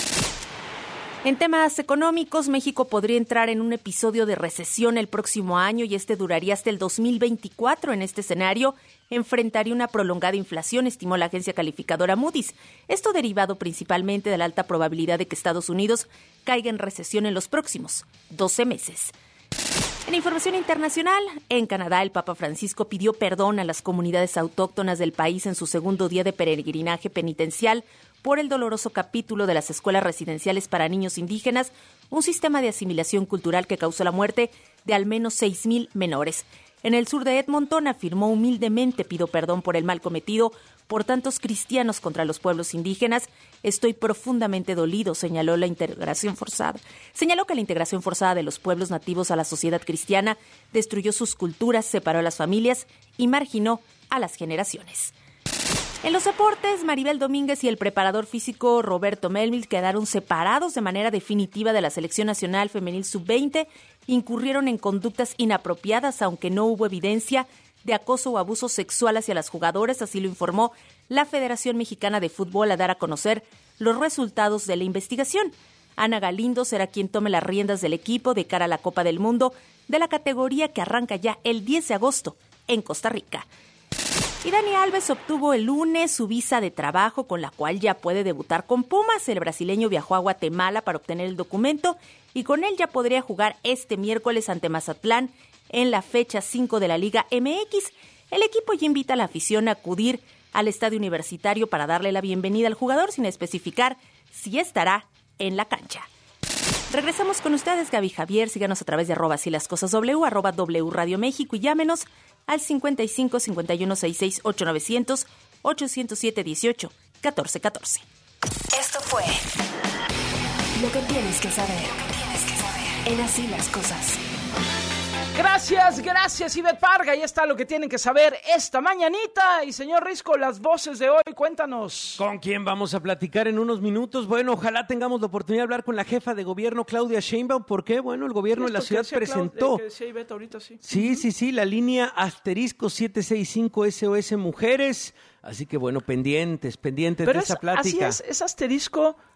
[SPEAKER 11] En temas económicos, México podría entrar en un episodio de recesión el próximo año y este duraría hasta el dos mil veinticuatro. En este escenario, enfrentaría una prolongada inflación, estimó la agencia calificadora Moody's. Esto derivado principalmente de la alta probabilidad de que Estados Unidos caiga en recesión en los próximos doce meses. En información internacional, en Canadá, el Papa Francisco pidió perdón a las comunidades autóctonas del país en su segundo día de peregrinaje penitencial por el doloroso capítulo de las escuelas residenciales para niños indígenas, un sistema de asimilación cultural que causó la muerte de al menos seis mil menores. En el sur de Edmonton afirmó humildemente: pido perdón por el mal cometido por tantos cristianos contra los pueblos indígenas. Estoy profundamente dolido, señaló la integración forzada. Señaló que la integración forzada de los pueblos nativos a la sociedad cristiana destruyó sus culturas, separó a las familias y marginó a las generaciones. En los deportes, Maribel Domínguez y el preparador físico Roberto Melville quedaron separados de manera definitiva de la Selección Nacional Femenil sub veinte. Incurrieron en conductas inapropiadas, aunque no hubo evidencia de acoso o abuso sexual hacia las jugadoras, así lo informó la Federación Mexicana de Fútbol al dar a conocer los resultados de la investigación. Ana Galindo será quien tome las riendas del equipo de cara a la Copa del Mundo de la categoría que arranca ya el diez de agosto en Costa Rica. Y Dani Alves obtuvo el lunes su visa de trabajo, con la cual ya puede debutar con Pumas. El brasileño viajó a Guatemala para obtener el documento y con él ya podría jugar este miércoles ante Mazatlán en la fecha cinco de la Liga M X. El equipo ya invita a la afición a acudir al estadio universitario para darle la bienvenida al jugador, sin especificar si estará en la cancha. Regresamos con ustedes, Gaby Javier. Síganos a través de arroba así las cosas W, arroba W Radio México, y llámenos al cincuenta y cinco, cincuenta y uno, sesenta y seis, ocho nueve cero cero, ocho cero siete, dieciocho, catorce catorce.
[SPEAKER 3] Esto fue lo que tienes que saber. Lo que tienes que saber en Así las Cosas.
[SPEAKER 7] Gracias, gracias, Ivette Parga. Ahí está lo que tienen que saber esta mañanita. Y señor Risco, las voces de hoy, cuéntanos.
[SPEAKER 8] ¿Con quién vamos a platicar en unos minutos? Bueno, ojalá tengamos la oportunidad de hablar con la jefa de gobierno, Claudia Sheinbaum. ¿Por qué? Bueno, el gobierno de la ciudad presentó.
[SPEAKER 7] Que decía Ivette ahorita, sí.
[SPEAKER 8] Sí, sí, sí, la línea asterisco siete seis cinco S O S Mujeres. Así que bueno, pendientes, pendientes
[SPEAKER 7] Pero
[SPEAKER 8] de esa
[SPEAKER 7] es,
[SPEAKER 8] plática.
[SPEAKER 7] Así es, es asterisco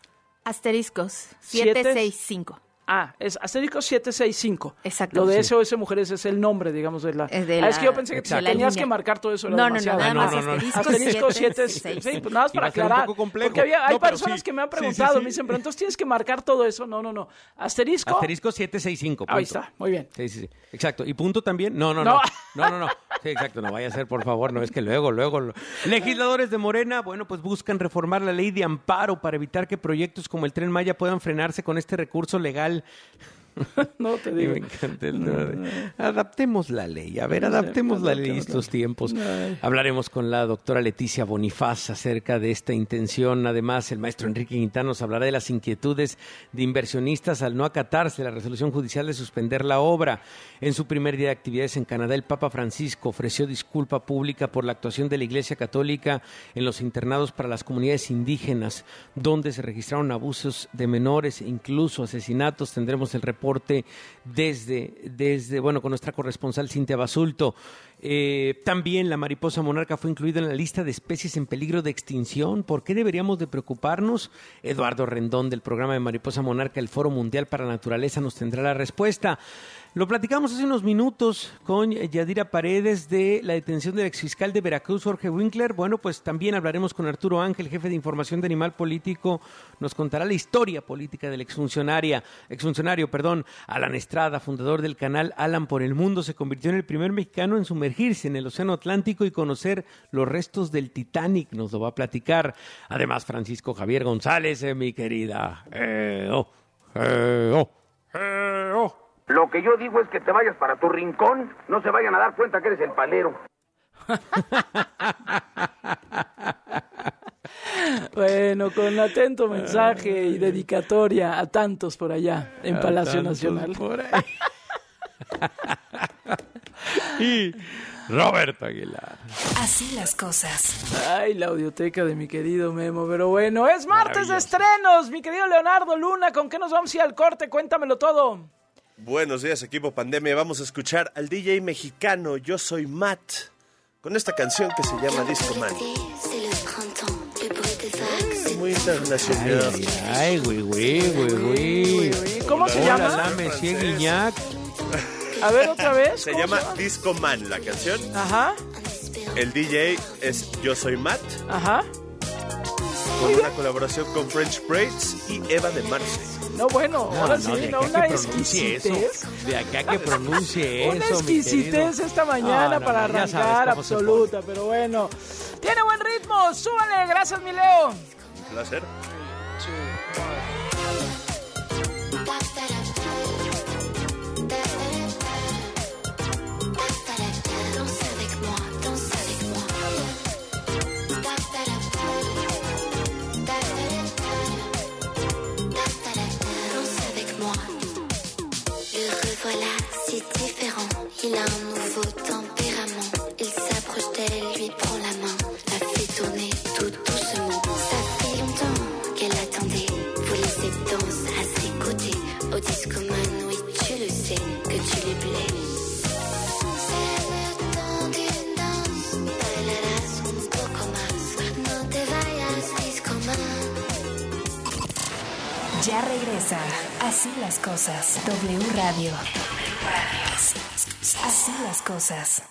[SPEAKER 11] Asteriscos siete seis cinco.
[SPEAKER 7] Ah, es asterisco siete seis cinco.
[SPEAKER 11] Exacto.
[SPEAKER 7] Lo de
[SPEAKER 11] sí.
[SPEAKER 7] S O S Mujeres es el nombre, digamos, de la...
[SPEAKER 11] Es, de
[SPEAKER 7] ah,
[SPEAKER 11] la...
[SPEAKER 7] es que yo pensé que
[SPEAKER 11] Exacto.
[SPEAKER 7] tenías que marcar todo eso. Era
[SPEAKER 11] no, no,
[SPEAKER 7] demasiado.
[SPEAKER 11] no, nada más
[SPEAKER 8] no, no, no.
[SPEAKER 11] asterisco,
[SPEAKER 7] Asterisco siete
[SPEAKER 11] seis
[SPEAKER 7] seis.
[SPEAKER 11] cinco.
[SPEAKER 7] Sí, pues nada más para aclarar. Porque había, hay no, personas sí. que me han preguntado, sí, sí, sí. me dicen, pero entonces tienes que marcar todo eso. No, no, no. Asterisco.
[SPEAKER 8] Asterisco siete seis cinco.
[SPEAKER 7] Ahí está, muy bien.
[SPEAKER 8] Sí, sí, sí. Exacto. ¿Y punto también? No, no, no. No, no, no. Sí, exacto. No vaya a ser, por favor. No, es que luego, luego. Lo... Legisladores de Morena, bueno, pues buscan reformar la ley de amparo para evitar que proyectos como el Tren Maya puedan frenarse con este recurso legal.
[SPEAKER 7] No te digo.
[SPEAKER 8] Me encanta el tema de... Adaptemos la ley. A ver, adaptemos la ley en estos tiempos. Hablaremos con la doctora Leticia Bonifaz acerca de esta intención. Además, el maestro Enrique Quintana nos hablará de las inquietudes de inversionistas al no acatarse la resolución judicial de suspender la obra. En su primer día de actividades en Canadá, el Papa Francisco ofreció disculpa pública por la actuación de la Iglesia Católica en los internados para las comunidades indígenas, donde se registraron abusos de menores, incluso asesinatos. Tendremos el reporte desde, desde, bueno, con nuestra corresponsal Cintia Basulto. Eh, también la mariposa monarca fue incluida en la lista de especies en peligro de extinción. ¿Por qué deberíamos de preocuparnos? Eduardo Rendón, del programa de Mariposa Monarca, el Foro Mundial para la Naturaleza, nos tendrá la respuesta. Lo platicamos hace unos minutos con Yadira Paredes de la detención del exfiscal de Veracruz, Jorge Winkler. Bueno, pues también hablaremos con Arturo Ángel, jefe de información de Animal Político. Nos contará la historia política del exfuncionaria, exfuncionario, perdón, Alan Estrada, fundador del canal Alan por el Mundo, se convirtió en el primer mexicano en sumergirse en el Océano Atlántico y conocer los restos del Titanic. Nos lo va a platicar. Además, Francisco Javier González, eh, mi querida. Eh, oh, eh, oh, eh, oh.
[SPEAKER 12] Lo que yo digo es que te vayas para tu rincón, no se vayan a dar cuenta que eres el palero.
[SPEAKER 7] Bueno, con atento mensaje y dedicatoria a tantos por allá en Palacio Nacional. Por ahí.
[SPEAKER 8] Y Roberto Aguilar.
[SPEAKER 3] Así las cosas.
[SPEAKER 7] Ay, la audioteca de mi querido Memo, pero bueno, es martes de estrenos, mi querido Leonardo Luna, ¿con qué nos vamos a ir al corte? Cuéntamelo todo.
[SPEAKER 13] Buenos días, equipo Pandemia. Vamos a escuchar al D J mexicano Yo Soy Matt con esta canción que se llama Disco Man. Muy internacional.
[SPEAKER 8] Ay, ay, güey, güey, güey, güey.
[SPEAKER 7] ¿Cómo se llama?
[SPEAKER 8] Hola, Monsieur Guignac.
[SPEAKER 7] A ver, otra vez.
[SPEAKER 13] Se llama se Disco Man, la canción.
[SPEAKER 7] Ajá.
[SPEAKER 13] El D J es Yo Soy Matt.
[SPEAKER 7] Ajá.
[SPEAKER 13] Con una colaboración con French Braids y Eva de Marce.
[SPEAKER 7] No, bueno,
[SPEAKER 8] no,
[SPEAKER 7] ahora
[SPEAKER 8] no,
[SPEAKER 7] sí,
[SPEAKER 8] de
[SPEAKER 7] no,
[SPEAKER 8] acá
[SPEAKER 7] una
[SPEAKER 8] que pronuncie
[SPEAKER 7] exquisitez.
[SPEAKER 8] Eso, de acá que pronuncie
[SPEAKER 7] una
[SPEAKER 8] eso,
[SPEAKER 7] exquisitez esta mañana
[SPEAKER 8] no, no,
[SPEAKER 7] para
[SPEAKER 8] no,
[SPEAKER 7] arrancar
[SPEAKER 8] sabes
[SPEAKER 7] absoluta, pero bueno. Tiene buen ritmo, súbale, gracias mi Leo.
[SPEAKER 13] Un placer.
[SPEAKER 14] Voilà, si différent, il a un nouveau tempérament. Il s'approche d'elle, lui prend la main, la fait tourner tout doucement. Ça fait longtemps qu'elle attendait, voulait cette danse à ses côtés. Au disco man, oui, tu le sais, que tu lui plais. C'est le temps d'une danse, bailarás un poco más. No te vayas, disco man.
[SPEAKER 3] Ya regresa. Así las cosas. W Radio. Así las cosas.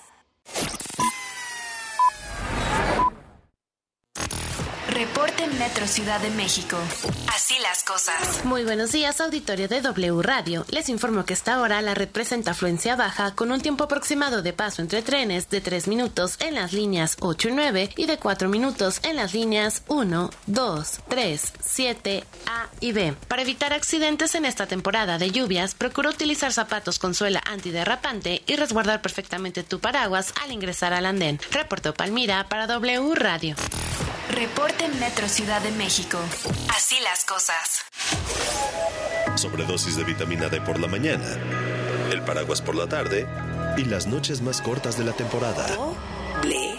[SPEAKER 3] Reporte Metro Ciudad de México. Así las cosas.
[SPEAKER 15] Muy buenos días, auditorio de W Radio. Les informo que hasta ahora la red presenta afluencia baja con un tiempo aproximado de paso entre trenes de tres minutos en las líneas ocho y nueve y de cuatro minutos en las líneas uno, dos, tres, siete, A y B. Para evitar accidentes en esta temporada de lluvias, procura utilizar zapatos con suela antiderrapante y resguardar perfectamente tu paraguas al ingresar al andén. Reportó Palmira para W Radio.
[SPEAKER 3] Reporte Metro Ciudad de México. Así las cosas.
[SPEAKER 1] Sobredosis de vitamina D por la mañana, el paraguas por la tarde y las noches más cortas de la temporada.
[SPEAKER 2] Doble.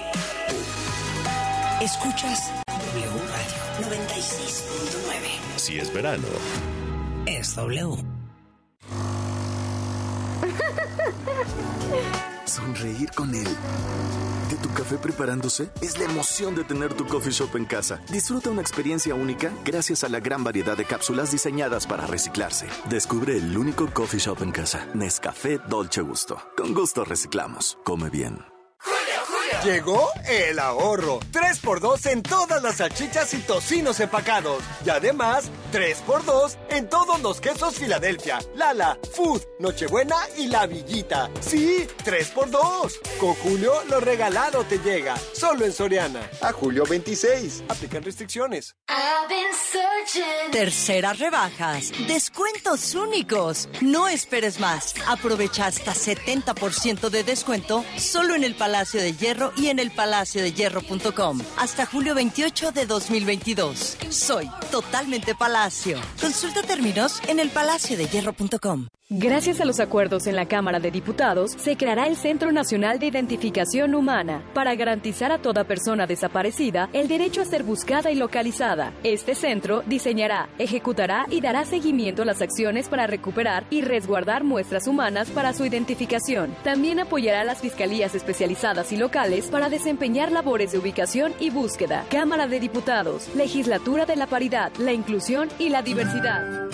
[SPEAKER 2] Escuchas W Radio noventa y seis punto nueve.
[SPEAKER 1] Si es verano,
[SPEAKER 2] es W.
[SPEAKER 16] sonreír con él. ¿De tu café preparándose? Es la emoción de tener tu coffee shop en casa. Disfruta una experiencia única gracias a la gran variedad de cápsulas diseñadas para reciclarse. Descubre el único coffee shop en casa. Nescafé Dolce Gusto. Con gusto reciclamos. Come bien.
[SPEAKER 17] Llegó el ahorro. tres por dos en todas las salchichas y tocinos empacados. Y además, tres por dos en todos los quesos Filadelfia, Lala, Food, Nochebuena y La Villita. Sí, tres por dos. Con Julio, lo regalado te llega. Solo en Soriana. A julio veintiséis. Aplican restricciones.
[SPEAKER 18] Terceras rebajas. Descuentos únicos. No esperes más. Aprovecha hasta setenta por ciento de descuento solo en el Palacio de Hierro y en el palacio de hierro punto com. Hasta julio veintiocho de dos mil veintidós. Soy totalmente Palacio. Consulta términos en el palacio de hierro punto com.
[SPEAKER 19] Gracias a los acuerdos en la Cámara de Diputados, se creará el Centro Nacional de Identificación Humana para garantizar a toda persona desaparecida el derecho a ser buscada y localizada. Este centro diseñará, ejecutará y dará seguimiento a las acciones para recuperar y resguardar muestras humanas para su identificación. También apoyará a las fiscalías especializadas y locales para desempeñar labores de ubicación y búsqueda. Cámara de Diputados, Legislatura de la Paridad, la Inclusión y la Diversidad.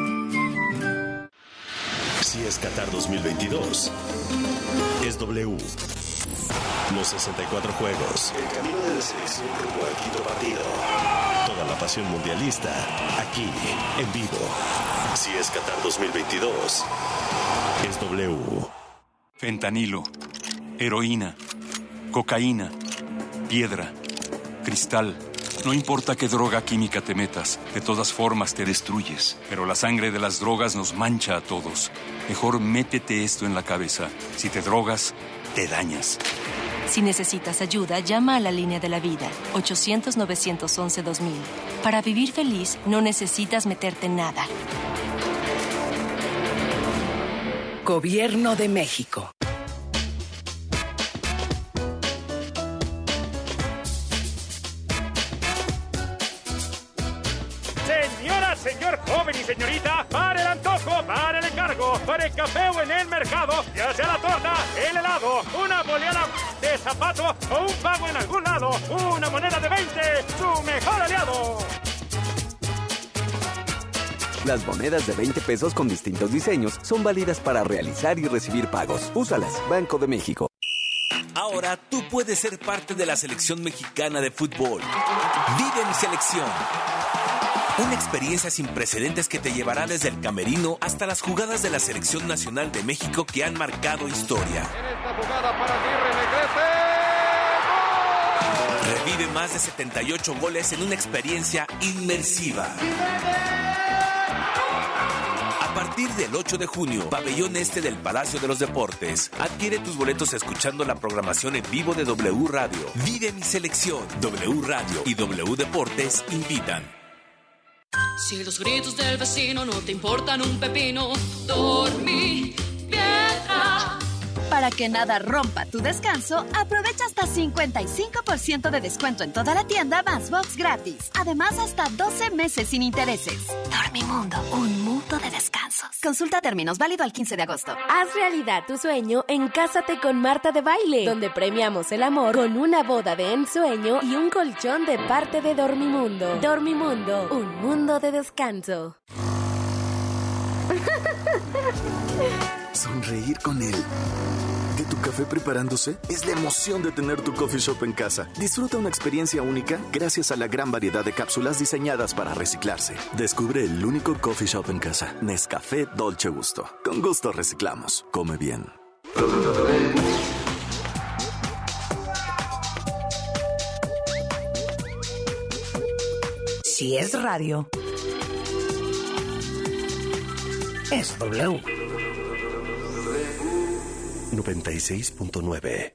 [SPEAKER 1] Si es Qatar dos mil veintidós, es W. Los sesenta y cuatro juegos, el camino de la selección rumbo al quinto partido. Toda la pasión mundialista, aquí, en vivo. Si es Qatar dos mil veintidós, es W.
[SPEAKER 20] Fentanilo, heroína, cocaína, piedra, cristal. No importa qué droga química te metas, de todas formas te destruyes. Pero la sangre de las drogas nos mancha a todos. Mejor métete esto en la cabeza. Si te drogas, te dañas.
[SPEAKER 21] Si necesitas ayuda, llama a la línea de la vida, ochocientos, novecientos once, dos mil. Para vivir feliz, no necesitas meterte en nada.
[SPEAKER 18] Gobierno de México.
[SPEAKER 22] Señor joven y señorita, para el antojo, para el encargo, para el café o en el mercado, ya sea la torta, el helado, una boleada de zapato o un pago en algún lado, una moneda de veinte, su mejor aliado.
[SPEAKER 23] Las monedas de veinte pesos con distintos diseños son válidas para realizar y recibir pagos. Úsalas, Banco de México.
[SPEAKER 24] Ahora tú puedes ser parte de la selección mexicana de fútbol. Vive mi selección. Una experiencia sin precedentes que te llevará desde el camerino hasta las jugadas de la Selección Nacional de México que han marcado historia. Revive más de setenta y ocho goles en una experiencia inmersiva. A partir del ocho de junio, Pabellón Este del Palacio de los Deportes. Adquiere tus boletos escuchando la programación en vivo de W Radio. Vive mi selección. W Radio y W Deportes invitan.
[SPEAKER 25] Si los gritos del vecino no te importan un pepino, dormí piedra.
[SPEAKER 26] Para que nada rompa tu descanso, aprovecha hasta cincuenta y cinco por ciento de descuento en toda la tienda más box gratis. Además, hasta doce meses sin intereses.
[SPEAKER 3] Dormimundo, un mundo de descansos.
[SPEAKER 26] Consulta términos, válido al quince de agosto.
[SPEAKER 27] Haz realidad tu sueño en Cásate con Marta de Baile, donde premiamos el amor con una boda de ensueño y un colchón de parte de Dormimundo. Dormimundo, un mundo de descanso.
[SPEAKER 16] Sonreír con él. ¿De tu café preparándose? Es la emoción de tener tu coffee shop en casa. Disfruta una experiencia única gracias a la gran variedad de cápsulas diseñadas para reciclarse. Descubre el único coffee shop en casa. Nescafé Dolce Gusto. Con gusto reciclamos. Come bien.
[SPEAKER 18] Si es radio, es W.
[SPEAKER 1] noventa y seis punto nueve.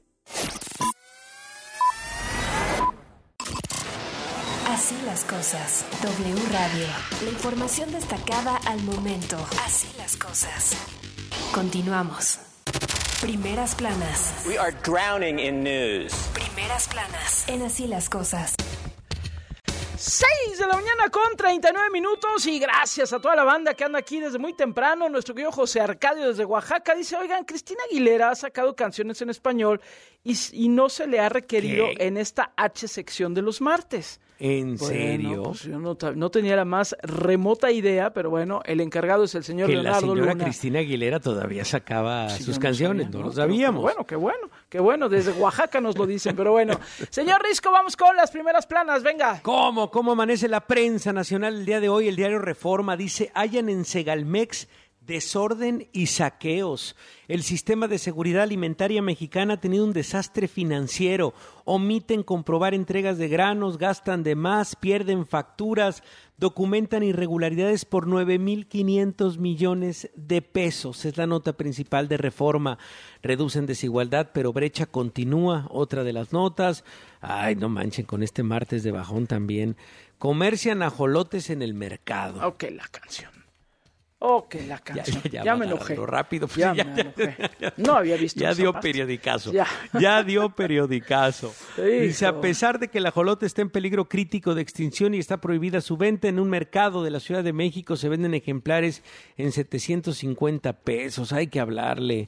[SPEAKER 3] Así las cosas. W Radio. La información destacada al momento. Así las cosas. Continuamos. Primeras planas.
[SPEAKER 28] We are drowning in news.
[SPEAKER 3] Primeras planas. En Así las cosas.
[SPEAKER 7] seis de la mañana con treinta y nueve minutos y gracias a toda la banda que anda aquí desde muy temprano. Nuestro querido José Arcadio desde Oaxaca dice, oigan, Cristina Aguilera ha sacado canciones en español y, y no se le ha requerido
[SPEAKER 8] ¿Qué?
[SPEAKER 7] en esta H sección de los martes.
[SPEAKER 8] ¿En
[SPEAKER 7] Bueno,
[SPEAKER 8] serio?
[SPEAKER 7] Pues yo no, no tenía la más remota idea, pero bueno, el encargado es el señor
[SPEAKER 8] Que
[SPEAKER 7] Leonardo
[SPEAKER 8] la señora
[SPEAKER 7] Luna.
[SPEAKER 8] Cristina Aguilera todavía sacaba
[SPEAKER 7] Sí,
[SPEAKER 8] sus
[SPEAKER 7] yo no
[SPEAKER 8] canciones,
[SPEAKER 7] sabía,
[SPEAKER 8] no,
[SPEAKER 7] ¿no?
[SPEAKER 8] lo sabíamos.
[SPEAKER 7] Pero, bueno, qué bueno, qué bueno, desde Oaxaca nos lo dicen, pero bueno. Señor Risco, vamos con las primeras planas, venga.
[SPEAKER 8] ¿Cómo? ¿Cómo amanece la prensa nacional el día de hoy? El diario Reforma dice, hallan en Segalmex desorden y saqueos. El sistema de seguridad alimentaria mexicana ha tenido un desastre financiero. Omiten comprobar entregas de granos, gastan de más, pierden facturas, documentan irregularidades por nueve mil quinientos millones de pesos. Es la nota principal de Reforma. Reducen desigualdad, pero brecha continúa. Otra de las notas. Ay, no manchen con este martes de bajón también. Comercian ajolotes en el mercado.
[SPEAKER 7] Ok, la canción. Ok, la canción.
[SPEAKER 8] Ya, ya, ya
[SPEAKER 7] ya me enojé.
[SPEAKER 8] Rápido, pues,
[SPEAKER 7] ya,
[SPEAKER 8] ya,
[SPEAKER 7] me
[SPEAKER 8] ya,
[SPEAKER 7] enojé.
[SPEAKER 8] ya, ya.
[SPEAKER 7] No había visto
[SPEAKER 8] Ya
[SPEAKER 7] esa
[SPEAKER 8] dio
[SPEAKER 7] parte.
[SPEAKER 8] periodicazo.
[SPEAKER 7] Ya.
[SPEAKER 8] Ya dio periodicazo. Dice,
[SPEAKER 7] Hijo.
[SPEAKER 8] a pesar de que el ajolote está en peligro crítico de extinción y está prohibida su venta, en un mercado de la Ciudad de México se venden ejemplares en setecientos cincuenta pesos. Hay que hablarle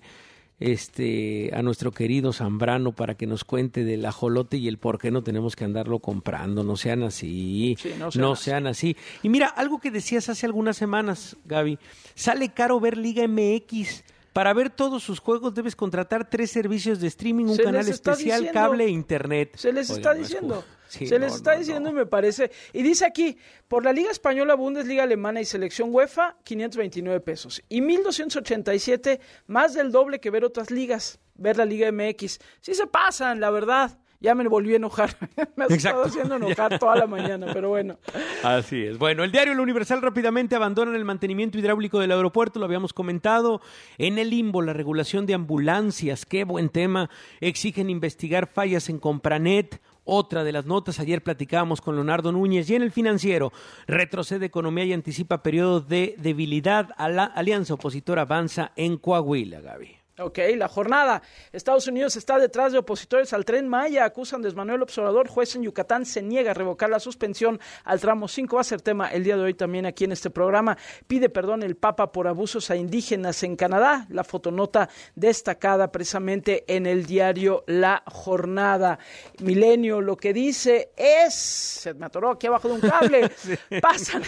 [SPEAKER 8] este a nuestro querido Zambrano para que nos cuente del ajolote y el por qué no tenemos que andarlo comprando. No sean así,
[SPEAKER 7] Sí, no
[SPEAKER 8] no
[SPEAKER 7] sean
[SPEAKER 8] sean, así. Y mira, algo que decías hace algunas semanas, Gaby, sale caro ver Liga M X. Para ver todos sus juegos debes contratar tres servicios de streaming, un
[SPEAKER 7] Se
[SPEAKER 8] canal
[SPEAKER 7] les está
[SPEAKER 8] especial,
[SPEAKER 7] diciendo.
[SPEAKER 8] cable e internet.
[SPEAKER 7] Se les
[SPEAKER 8] Oiga,
[SPEAKER 7] está
[SPEAKER 8] no es
[SPEAKER 7] diciendo.
[SPEAKER 8] justo. Sí,
[SPEAKER 7] Se les
[SPEAKER 8] no,
[SPEAKER 7] está
[SPEAKER 8] no,
[SPEAKER 7] diciendo
[SPEAKER 8] no.
[SPEAKER 7] y me parece. Y dice aquí, por la Liga Española, Bundesliga Alemana y Selección UEFA, quinientos veintinueve pesos. Y mil doscientos ochenta y siete, más del doble que ver otras ligas, ver la Liga M X. Sí se pasan, la verdad. Ya me volví a enojar. Me has estado haciendo enojar toda la mañana, pero bueno.
[SPEAKER 8] Así es. Bueno, el diario El Universal rápidamente abandonan el mantenimiento hidráulico del aeropuerto, lo habíamos comentado. En el limbo, la regulación de ambulancias, qué buen tema. Exigen investigar fallas en Compranet. Otra de las notas, ayer platicábamos con Leonardo Núñez. Y en el Financiero, retrocede economía y anticipa periodo de debilidad. A la alianza opositora avanza en Coahuila, Gaby.
[SPEAKER 7] Ok, la jornada. Estados Unidos está detrás de opositores al Tren Maya. Acusan de Manuel Observador. Juez en Yucatán se niega a revocar la suspensión al tramo cinco. Va a ser tema el día de hoy también aquí en este programa. Pide perdón el Papa por abusos a indígenas en Canadá. La fotonota destacada precisamente en el diario La Jornada. Milenio lo que dice es... Se me atoró aquí abajo de un cable. Sí. Pasan,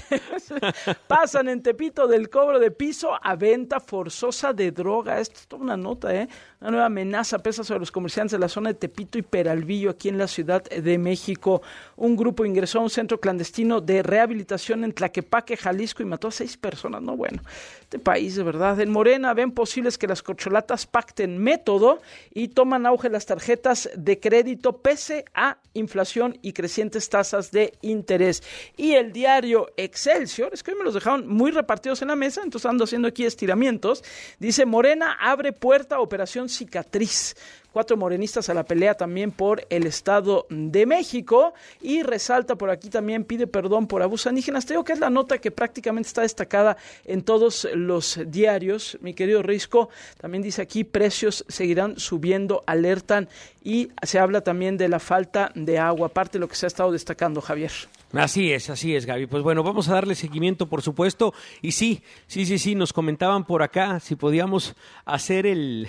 [SPEAKER 7] pasan en Tepito del cobro de piso a venta forzosa de droga. Esto es toda una nota, ¿eh? Una nueva amenaza pesa sobre los comerciantes de la zona de Tepito y Peralvillo, aquí en la Ciudad de México. Un grupo ingresó a un centro clandestino de rehabilitación en Tlaquepaque, Jalisco, y mató a seis personas. No, bueno, este país, de verdad. En Morena ven posibles que las corcholatas pacten método y toman auge las tarjetas de crédito pese a inflación y crecientes tasas de interés. Y el diario Excelsior, es que hoy me los dejaron muy repartidos en la mesa, entonces ando haciendo aquí estiramientos. Dice, Morena abre puerta a operación cicatriz. Cuatro morenistas a la pelea también por el Estado de México, y resalta por aquí también, pide perdón por abusos indígenas. Te digo que es la nota que prácticamente está destacada en todos los diarios, mi querido Risco. También dice aquí, precios seguirán subiendo, alertan, y se habla también de la falta de agua, aparte de lo que se ha estado destacando, Javier.
[SPEAKER 8] Así es, así es, Gaby. Pues bueno, vamos a darle seguimiento, por supuesto. Y sí, sí, sí, sí, nos comentaban por acá si podíamos hacer el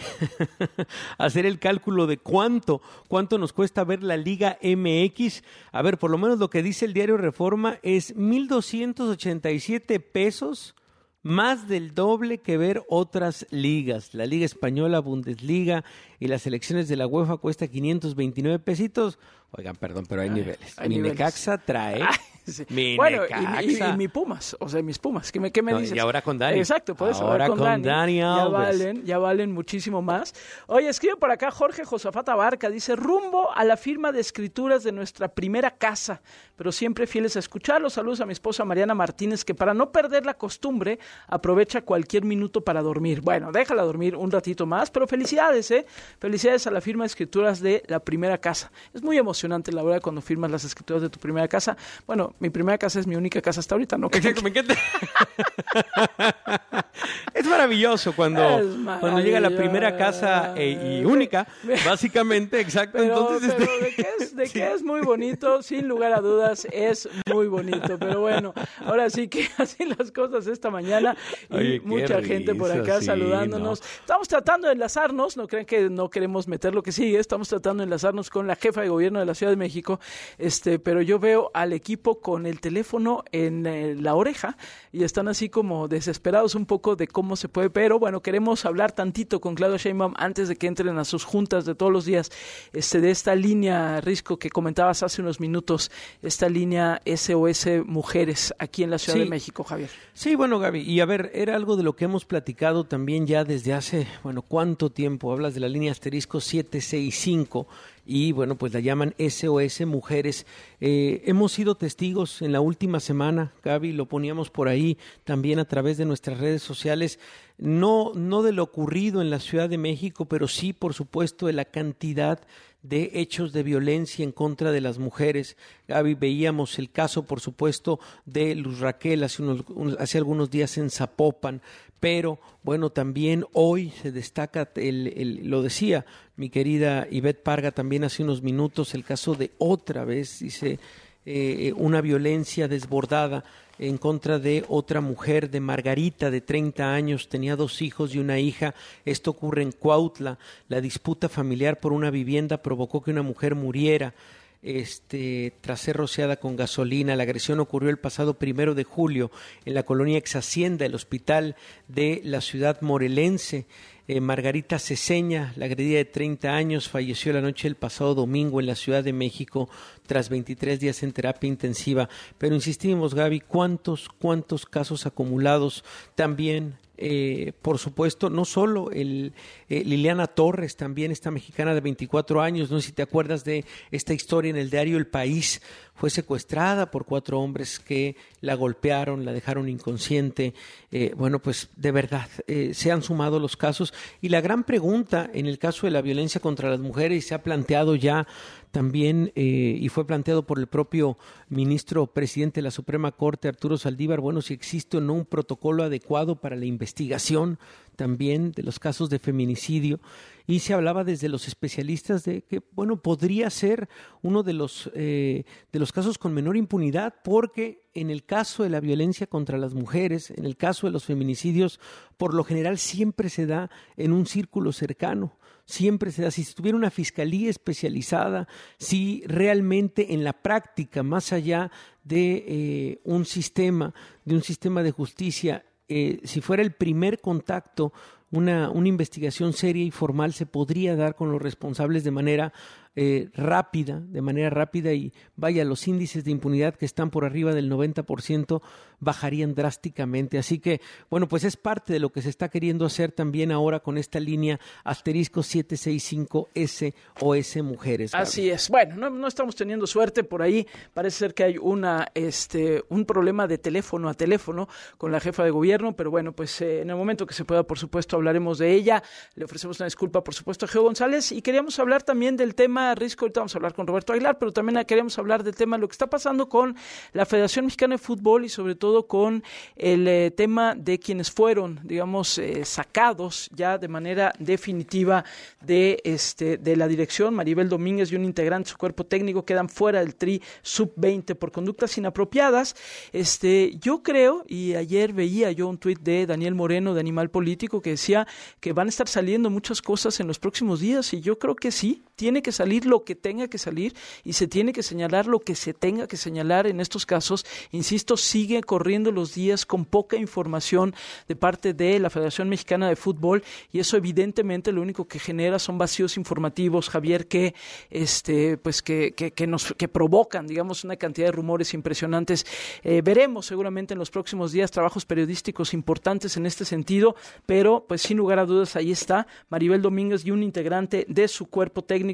[SPEAKER 8] hacer el cálculo de cuánto, cuánto nos cuesta ver la Liga M X. A ver, por lo menos lo que dice el diario Reforma es mil doscientos ochenta y siete pesos, más del doble que ver otras ligas. La Liga Española, Bundesliga y las selecciones de la UEFA cuesta quinientos veintinueve pesitos. Oigan, perdón, pero hay Ay, niveles.
[SPEAKER 7] Hay
[SPEAKER 8] mi
[SPEAKER 7] niveles.
[SPEAKER 8] Necaxa trae... Ay,
[SPEAKER 7] sí.
[SPEAKER 8] Mi
[SPEAKER 7] bueno,
[SPEAKER 8] Necaxa.
[SPEAKER 7] Y, y, y mi Pumas, o sea, mis Pumas. ¿Qué me, qué me
[SPEAKER 8] no,
[SPEAKER 7] dices?
[SPEAKER 8] Y ahora con Dani.
[SPEAKER 7] Exacto, por eso.
[SPEAKER 8] Ahora, ahora con, con Dani.
[SPEAKER 7] Dani ya valen, ya valen muchísimo más. Oye, escribe por acá Jorge Josafat Abarca, dice, rumbo a la firma de escrituras de nuestra primera casa, pero siempre fieles a escucharlos. Saludos a mi esposa Mariana Martínez, que para no perder la costumbre, aprovecha cualquier minuto para dormir. Bueno, déjala dormir un ratito más, pero felicidades, ¿eh? Felicidades a la firma de escrituras de la primera casa. Es muy emocionante, la verdad, cuando firmas las escrituras de tu primera casa. Bueno, Mi primera casa es mi única casa hasta ahorita, ¿no?
[SPEAKER 8] Exacto, me encanta. Es maravilloso cuando, es maravilloso. cuando llega la primera casa eh, y única, básicamente, exacto.
[SPEAKER 7] Pero,
[SPEAKER 8] Entonces,
[SPEAKER 7] pero de qué es, de sí. qué es muy bonito, sin lugar a dudas, es muy bonito. Pero bueno, ahora sí que así las cosas esta mañana y Oye, mucha risa, gente por acá sí, saludándonos. No. Estamos tratando de enlazarnos, no crean que no queremos meter lo que sigue, estamos tratando de enlazarnos con la jefa de gobierno de la Ciudad de México, este, pero yo veo al equipo con el teléfono en eh, la oreja y están así como desesperados un poco de cómo se puede, pero bueno, queremos hablar tantito con Claudia Sheinbaum antes de que entren a sus juntas de todos los días, este, de esta línea, Risco, que comentabas hace unos minutos, esta línea S O S Mujeres aquí en la Ciudad sí. de México, Javier.
[SPEAKER 8] Sí, bueno, Gaby, y a ver, era algo de lo que hemos platicado también ya desde hace, bueno, ¿cuánto tiempo? Hablas de la línea asterisco siete seis cinco y bueno, pues la llaman S O S Mujeres. Eh, hemos sido testigos en la última semana, Gaby, lo poníamos por ahí también a través de nuestras redes sociales, no, no de lo ocurrido en la Ciudad de México, pero sí, por supuesto, de la cantidad de hechos de violencia en contra de las mujeres. Gaby, veíamos el caso, por supuesto, de Luz Raquel hace, unos, hace algunos días en Zapopan, pero bueno, también hoy se destaca, el, el, lo decía mi querida Ivette Parga también hace unos minutos, el caso de otra vez, dice, eh, una violencia desbordada en contra de otra mujer, de Margarita, de treinta años, tenía dos hijos y una hija. Esto ocurre en Cuautla. La disputa familiar por una vivienda provocó que una mujer muriera este, tras ser rociada con gasolina. La agresión ocurrió el pasado primero de julio en la colonia Ex Hacienda, el hospital de la ciudad morelense. Eh, Margarita Ceseña, la agredida de treinta años, falleció la noche del pasado domingo en la Ciudad de México tras veintitrés días en terapia intensiva. Pero insistimos, Gaby, ¿cuántos, cuántos casos acumulados también? Eh, por supuesto, no solo el, eh, Liliana Torres, también esta mexicana de veinticuatro años, no sé si te acuerdas de esta historia en el diario El País, fue secuestrada por cuatro hombres que la golpearon, la dejaron inconsciente. Eh, bueno, pues de verdad, eh, se han sumado los casos y la gran pregunta en el caso de la violencia contra las mujeres, y se ha planteado ya también, eh, y fue planteado por el propio ministro presidente de la Suprema Corte, Arturo Saldívar, bueno, si existe o no un protocolo adecuado para la investigación también de los casos de feminicidio, y se hablaba desde los especialistas de que, bueno, podría ser uno de los, eh, de los casos con menor impunidad, porque en el caso de la violencia contra las mujeres, en el caso de los feminicidios, por lo general siempre se da en un círculo cercano. Siempre se da, si tuviera una fiscalía especializada, si realmente en la práctica, más allá de eh, un sistema, de un sistema de justicia, eh, si fuera el primer contacto, una, una investigación seria y formal se podría dar con los responsables de manera eh, rápida, de manera rápida y vaya, los índices de impunidad que están por arriba del noventa por ciento bajarían drásticamente. Así que, bueno, pues es parte de lo que se está queriendo hacer también ahora con esta línea asterisco siete seis cinco S O S Mujeres. Gaby.
[SPEAKER 7] Así es. Bueno, no, no estamos teniendo suerte por ahí. Parece ser que hay una, este, un problema de teléfono a teléfono con la jefa de gobierno, pero bueno, pues eh, en el momento que se pueda, por supuesto, hablaremos de ella. Le ofrecemos una disculpa, por supuesto, a Geo González y queríamos hablar también del tema, Risco, ahorita vamos a hablar con Roberto Aguilar, pero también queríamos hablar del tema, lo que está pasando con la Federación Mexicana de Fútbol y sobre todo con el eh, tema de quienes fueron, digamos, eh, sacados ya de manera definitiva de este de la dirección. Maribel Domínguez y un integrante de su cuerpo técnico quedan fuera del Tri sub veinte por conductas inapropiadas. Este, yo creo, y ayer veía yo un tuit de Daniel Moreno de Animal Político que decía que van a estar saliendo muchas cosas en los próximos días y yo creo que sí, tiene que salir lo que tenga que salir y se tiene que señalar lo que se tenga que señalar en estos casos. Insisto, sigue corriendo los días con poca información de parte de la Federación Mexicana de Fútbol y eso evidentemente lo único que genera son vacíos informativos, Javier, que este pues que que, que nos que provocan, digamos, una cantidad de rumores impresionantes. Eh, veremos seguramente en los próximos días trabajos periodísticos importantes en este sentido, pero pues sin lugar a dudas ahí está Maribel Domínguez y un integrante de su cuerpo técnico quedaron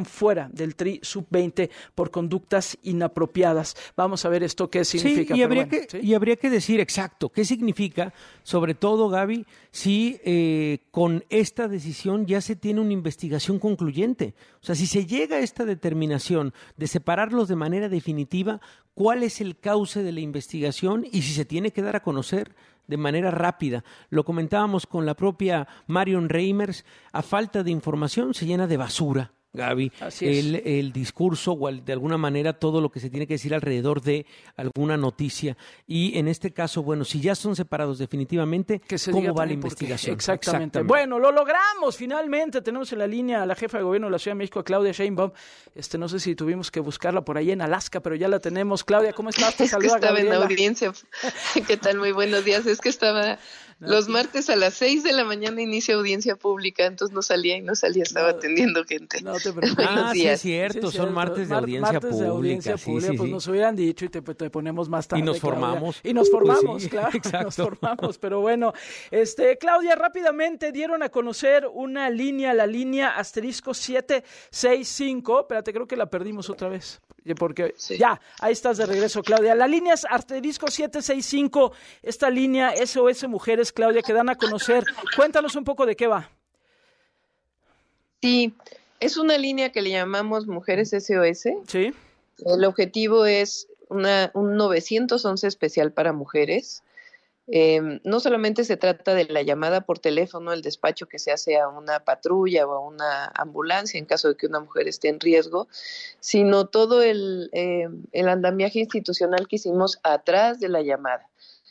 [SPEAKER 7] quedan fuera del Tri sub veinte por conductas inapropiadas. Vamos a ver esto qué significa.
[SPEAKER 8] Sí, y, habría
[SPEAKER 7] bueno,
[SPEAKER 8] que,
[SPEAKER 7] ¿sí?
[SPEAKER 8] y habría que decir exacto qué significa, sobre todo, Gaby, si eh, con esta decisión ya se tiene una investigación concluyente. O sea, si se llega a esta determinación de separarlos de manera definitiva, ¿cuál es el cauce de la investigación y si se tiene que dar a conocer de manera rápida? Lo comentábamos con la propia Marion Reimers, a falta de información se llena de basura, Gaby, el, el discurso o el, de alguna manera todo lo que se tiene que decir alrededor de alguna noticia. Y en este caso, bueno, si ya son separados definitivamente, ¿cómo va la investigación?
[SPEAKER 7] Exactamente. Exactamente. Bueno, lo logramos finalmente. Tenemos en la línea a la jefa de gobierno de la Ciudad de México, Claudia Sheinbaum. Este, no sé si tuvimos que buscarla por ahí en Alaska, pero ya la tenemos. Claudia, ¿cómo estás? Te
[SPEAKER 4] es que
[SPEAKER 7] saluda
[SPEAKER 4] estaba
[SPEAKER 7] Gabriela.
[SPEAKER 4] En audiencia. ¿Qué tal? Muy buenos días. Es que estaba... Los martes a las seis de la mañana inicia audiencia pública, entonces no salía y no salía, estaba no, atendiendo gente.
[SPEAKER 7] No te preocupes.
[SPEAKER 8] Ah, sí es cierto, sí, son cierto. martes de audiencia
[SPEAKER 7] martes
[SPEAKER 8] pública.
[SPEAKER 7] De audiencia
[SPEAKER 8] sí,
[SPEAKER 7] pública,
[SPEAKER 8] sí,
[SPEAKER 7] pues
[SPEAKER 8] sí.
[SPEAKER 7] nos hubieran dicho y te, te ponemos más tarde.
[SPEAKER 8] Y nos
[SPEAKER 7] Claudia.
[SPEAKER 8] formamos.
[SPEAKER 7] Y nos formamos,
[SPEAKER 8] pues sí,
[SPEAKER 7] claro,
[SPEAKER 8] exacto.
[SPEAKER 7] nos formamos, pero bueno. este Claudia, rápidamente dieron a conocer una línea, la línea asterisco siete seis cinco, espérate, creo que la perdimos otra vez. Porque sí. Ya, ahí estás de regreso, Claudia. La línea es asterisco siete seis cinco, esta línea S O S Mujeres, Claudia, que dan a conocer. Cuéntanos un poco de qué va.
[SPEAKER 4] Sí, es una línea que le llamamos Mujeres S O S.
[SPEAKER 7] Sí.
[SPEAKER 4] El objetivo es una, un nueve once especial para mujeres. Eh, no solamente se trata de la llamada por teléfono, el despacho que se hace a una patrulla o a una ambulancia en caso de que una mujer esté en riesgo, sino todo el, eh, el andamiaje institucional que hicimos atrás de la llamada.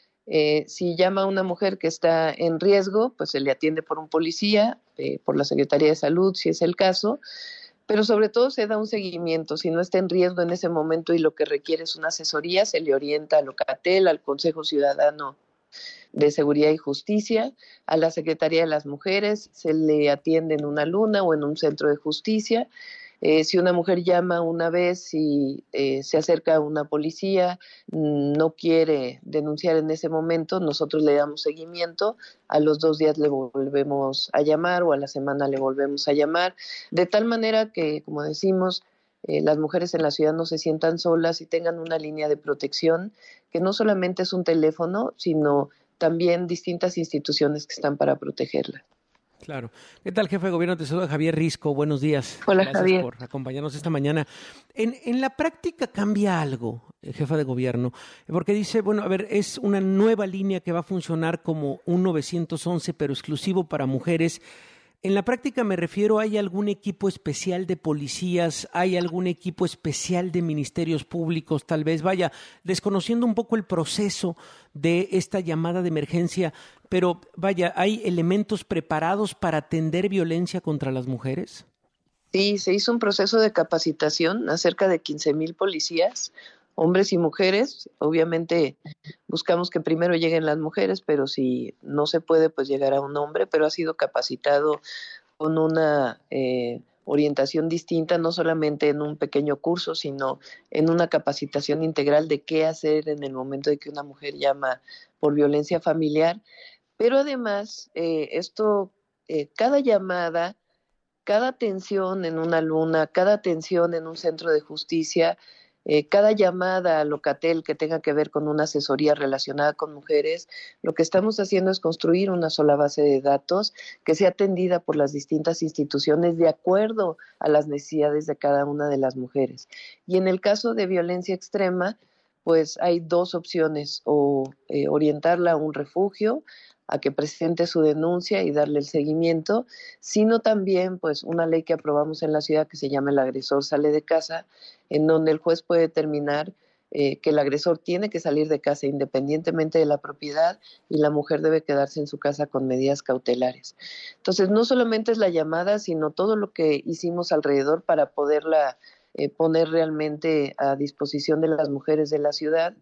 [SPEAKER 4] Eh, si llama a una mujer que está en riesgo, pues se le atiende por un policía, eh, por la Secretaría de Salud, si es el caso, pero sobre todo se da un seguimiento. Si no está en riesgo en ese momento y lo que requiere es una asesoría, se le orienta al Locatel, al Consejo Ciudadano de Seguridad y Justicia, a la Secretaría de las Mujeres, se le atiende en una luna o en un centro de justicia. Eh, si una mujer llama una vez y eh, se acerca a una policía, no quiere denunciar en ese momento, nosotros le damos seguimiento, a los dos días le volvemos a llamar o a la semana le volvemos a llamar, de tal manera que, como decimos, eh, las mujeres en la ciudad no se sientan solas y tengan una línea de protección, que no solamente es un teléfono, sino también distintas instituciones que están para protegerla.
[SPEAKER 8] Claro. ¿Qué tal, jefe de gobierno? Te saluda Javier Risco. Buenos días.
[SPEAKER 4] Hola,
[SPEAKER 8] Gracias
[SPEAKER 4] Javier.
[SPEAKER 8] por acompañarnos esta mañana. En, en la práctica cambia algo, jefa de gobierno, porque dice, bueno, a ver, es una nueva línea que va a funcionar como un nueve once, pero exclusivo para mujeres. En la práctica me refiero, ¿hay algún equipo especial de policías? ¿Hay algún equipo especial de ministerios públicos? Tal vez, vaya, desconociendo un poco el proceso de esta llamada de emergencia, pero vaya, ¿hay elementos preparados para atender violencia contra las mujeres?
[SPEAKER 4] Sí, se hizo un proceso de capacitación a cerca de quince mil policías, hombres y mujeres. Obviamente buscamos que primero lleguen las mujeres, pero si no se puede, pues llegará un hombre, pero ha sido capacitado con una eh, orientación distinta, no solamente en un pequeño curso, sino en una capacitación integral de qué hacer en el momento de que una mujer llama por violencia familiar. Pero además, eh, esto, eh, cada llamada, cada atención en una luna, cada atención en un centro de justicia, Eh, cada llamada a Locatel que tenga que ver con una asesoría relacionada con mujeres, lo que estamos haciendo es construir una sola base de datos que sea atendida por las distintas instituciones de acuerdo a las necesidades de cada una de las mujeres. Y en el caso de violencia extrema, pues hay dos opciones, o eh, orientarla a un refugio, a que presente su denuncia y darle el seguimiento, sino también pues una ley que aprobamos en la ciudad que se llama El agresor sale de casa, en donde el juez puede determinar eh, que el agresor tiene que salir de casa independientemente de la propiedad y la mujer debe quedarse en su casa con medidas cautelares. Entonces no solamente es la llamada, sino todo lo que hicimos alrededor para poderla eh, poner realmente a disposición de las mujeres de la ciudad,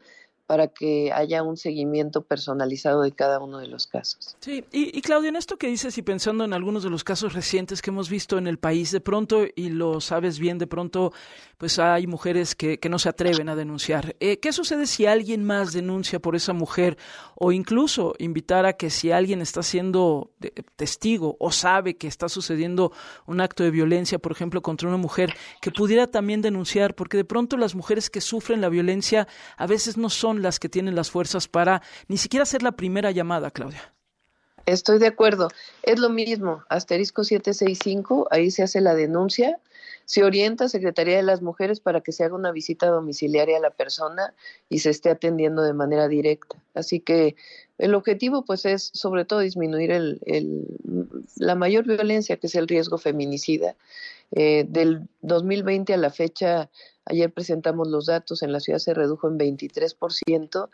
[SPEAKER 4] para que haya un seguimiento personalizado de cada uno de los casos.
[SPEAKER 7] Sí, y, y Claudia, en esto que dices y pensando en algunos de los casos recientes que hemos visto en el país, de pronto, y lo sabes bien, de pronto pues hay mujeres que, que no se atreven a denunciar. Eh, ¿Qué sucede si alguien más denuncia por esa mujer? O incluso invitar a que si alguien está siendo testigo o sabe que está sucediendo un acto de violencia, por ejemplo, contra una mujer, que pudiera también denunciar, porque de pronto las mujeres que sufren la violencia a veces no son las que tienen las fuerzas para ni siquiera hacer la primera llamada, Claudia.
[SPEAKER 4] Estoy de acuerdo. Es lo mismo, asterisco siete seis cinco, ahí se hace la denuncia, se orienta a Secretaría de las Mujeres para que se haga una visita domiciliaria a la persona y se esté atendiendo de manera directa. Así que el objetivo pues es sobre todo disminuir el, el, la mayor violencia, que es el riesgo feminicida. Eh, del dos mil veinte a la fecha, ayer presentamos los datos, en la ciudad se redujo en veintitrés por ciento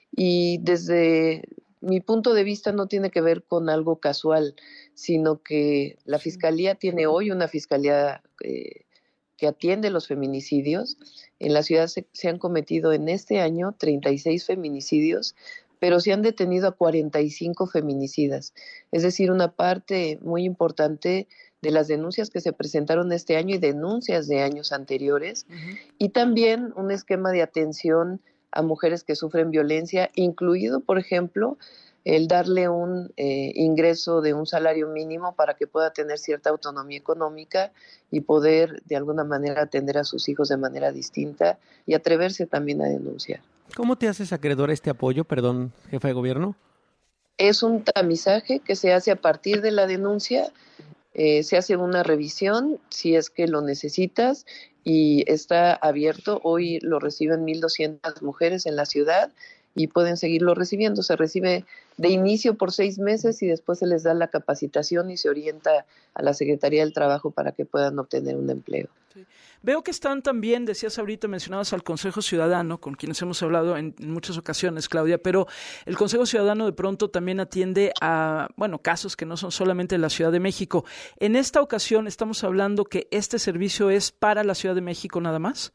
[SPEAKER 4] y desde mi punto de vista no tiene que ver con algo casual, sino que la Fiscalía tiene hoy una Fiscalía eh, que atiende los feminicidios. En la ciudad se, se han cometido en este año treinta y seis feminicidios, pero se han detenido a cuarenta y cinco feminicidas. Es decir, una parte muy importante de las denuncias que se presentaron este año y denuncias de años anteriores, uh-huh. y también un esquema de atención a mujeres que sufren violencia, incluido, por ejemplo, el darle un eh, ingreso de un salario mínimo para que pueda tener cierta autonomía económica y poder, de alguna manera, atender a sus hijos de manera distinta y atreverse también a denunciar.
[SPEAKER 8] ¿Cómo te haces acreedor a este apoyo, perdón, jefa de gobierno?
[SPEAKER 4] Es un tamizaje que se hace a partir de la denuncia, eh, se hace una revisión si es que lo necesitas y está abierto. Hoy lo reciben mil doscientas mujeres en la ciudad y pueden seguirlo recibiendo. Se recibe de inicio por seis meses y después se les da la capacitación y se orienta a la Secretaría del Trabajo para que puedan obtener un empleo.
[SPEAKER 7] Sí. Veo que están también, decías ahorita, mencionabas al Consejo Ciudadano, con quienes hemos hablado en muchas ocasiones, Claudia, pero el Consejo Ciudadano de pronto también atiende a, bueno, casos que no son solamente de la Ciudad de México. En esta ocasión estamos hablando que este servicio es para la Ciudad de México nada más.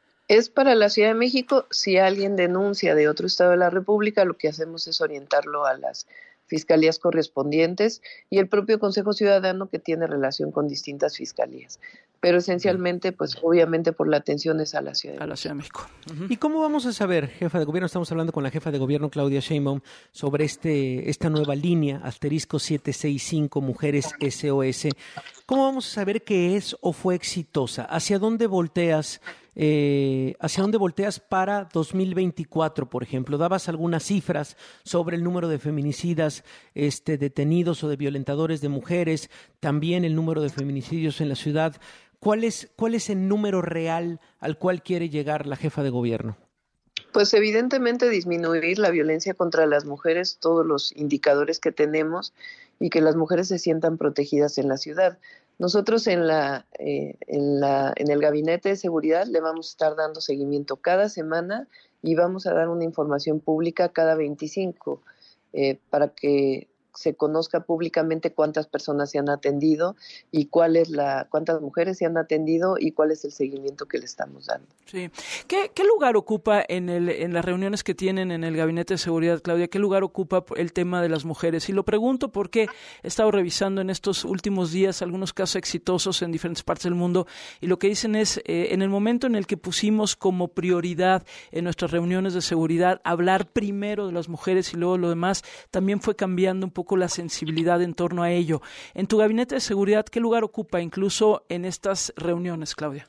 [SPEAKER 4] Es para la Ciudad de México. Si alguien denuncia de otro estado de la República, lo que hacemos es orientarlo a las fiscalías correspondientes y el propio Consejo Ciudadano, que tiene relación con distintas fiscalías. Pero esencialmente, pues obviamente por la atención es a la Ciudad de,
[SPEAKER 7] a la Ciudad de México.
[SPEAKER 8] Uh-huh. ¿Y cómo vamos a saber, jefa de gobierno? Estamos hablando con la jefa de gobierno, Claudia Sheinbaum, sobre este esta nueva línea, asterisco siete seis cinco, Mujeres S O S. ¿Cómo vamos a saber que es o fue exitosa? ¿Hacia dónde volteas? Eh, ¿Hacia dónde volteas para dos mil veinticuatro, por ejemplo? Dabas algunas cifras sobre el número de feminicidas este, detenidos o de violentadores de mujeres, también el número de feminicidios en la ciudad. ¿Cuál es, cuál es el número real al cual quiere llegar la jefa de gobierno?
[SPEAKER 4] Pues evidentemente disminuir la violencia contra las mujeres, todos los indicadores que tenemos, y que las mujeres se sientan protegidas en la ciudad. Nosotros en la, eh, en la, en el Gabinete de Seguridad le vamos a estar dando seguimiento cada semana y vamos a dar una información pública cada veinticinco eh, para que se conozca públicamente cuántas personas se han atendido y cuál es la, cuántas mujeres se han atendido y cuál es el seguimiento que le estamos dando.
[SPEAKER 7] Sí. ¿Qué, qué lugar ocupa en el, en las reuniones que tienen en el Gabinete de Seguridad, Claudia? ¿Qué lugar ocupa el tema de las mujeres? Y lo pregunto porque he estado revisando en estos últimos días algunos casos exitosos en diferentes partes del mundo y lo que dicen es, eh, en el momento en el que pusimos como prioridad en nuestras reuniones de seguridad hablar primero de las mujeres y luego lo demás, también fue cambiando un poco la sensibilidad en torno a ello. En tu Gabinete de Seguridad, ¿qué lugar ocupa incluso en estas reuniones, Claudia?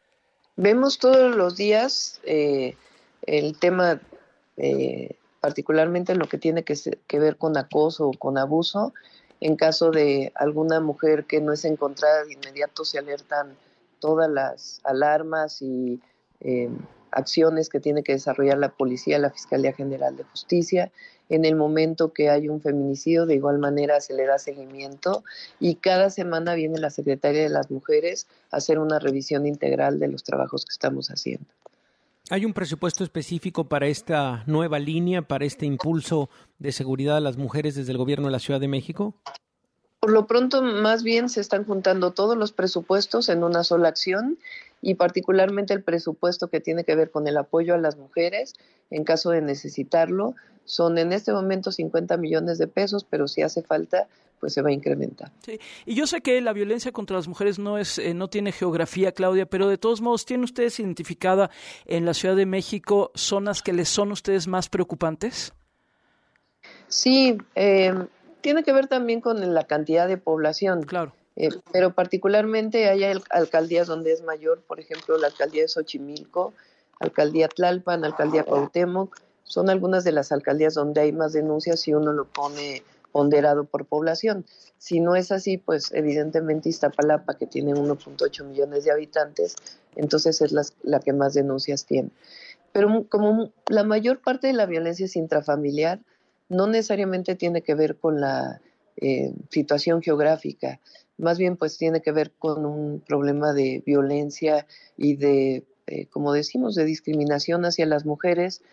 [SPEAKER 4] Vemos todos los días eh, el tema, eh, particularmente en lo que tiene que, ser, que ver con acoso o con abuso. En caso de alguna mujer que no es encontrada, de inmediato se alertan todas las alarmas y eh, acciones que tiene que desarrollar la policía, la Fiscalía General de Justicia. En el momento que hay un feminicidio, de igual manera se le da seguimiento y cada semana viene la Secretaría de las Mujeres a hacer una revisión integral de los trabajos que estamos haciendo.
[SPEAKER 8] ¿Hay un presupuesto específico para esta nueva línea, para este impulso de seguridad a las mujeres desde el gobierno de la Ciudad de México?
[SPEAKER 4] Por lo pronto, más bien se están juntando todos los presupuestos en una sola acción y particularmente el presupuesto que tiene que ver con el apoyo a las mujeres en caso de necesitarlo. Son en este momento cincuenta millones de pesos, pero si hace falta, pues se va a incrementar.
[SPEAKER 7] Sí. Y yo sé que la violencia contra las mujeres no es, eh, no tiene geografía, Claudia, pero de todos modos, ¿tienen ustedes identificada en la Ciudad de México zonas que les son ustedes más preocupantes?
[SPEAKER 4] Sí, eh, tiene que ver también con la cantidad de población.
[SPEAKER 7] Claro.
[SPEAKER 4] Eh, pero particularmente hay al- alcaldías donde es mayor, por ejemplo, la alcaldía de Xochimilco, alcaldía Tlalpan, alcaldía Cuauhtémoc, son algunas de las alcaldías donde hay más denuncias si uno lo pone ponderado por población. Si no es así, pues evidentemente Iztapalapa, que tiene uno punto ocho millones de habitantes, entonces es la, la que más denuncias tiene. Pero como la mayor parte de la violencia es intrafamiliar, no necesariamente tiene que ver con la eh, situación geográfica, más bien pues tiene que ver con un problema de violencia y de, eh, como decimos, de discriminación hacia las mujeres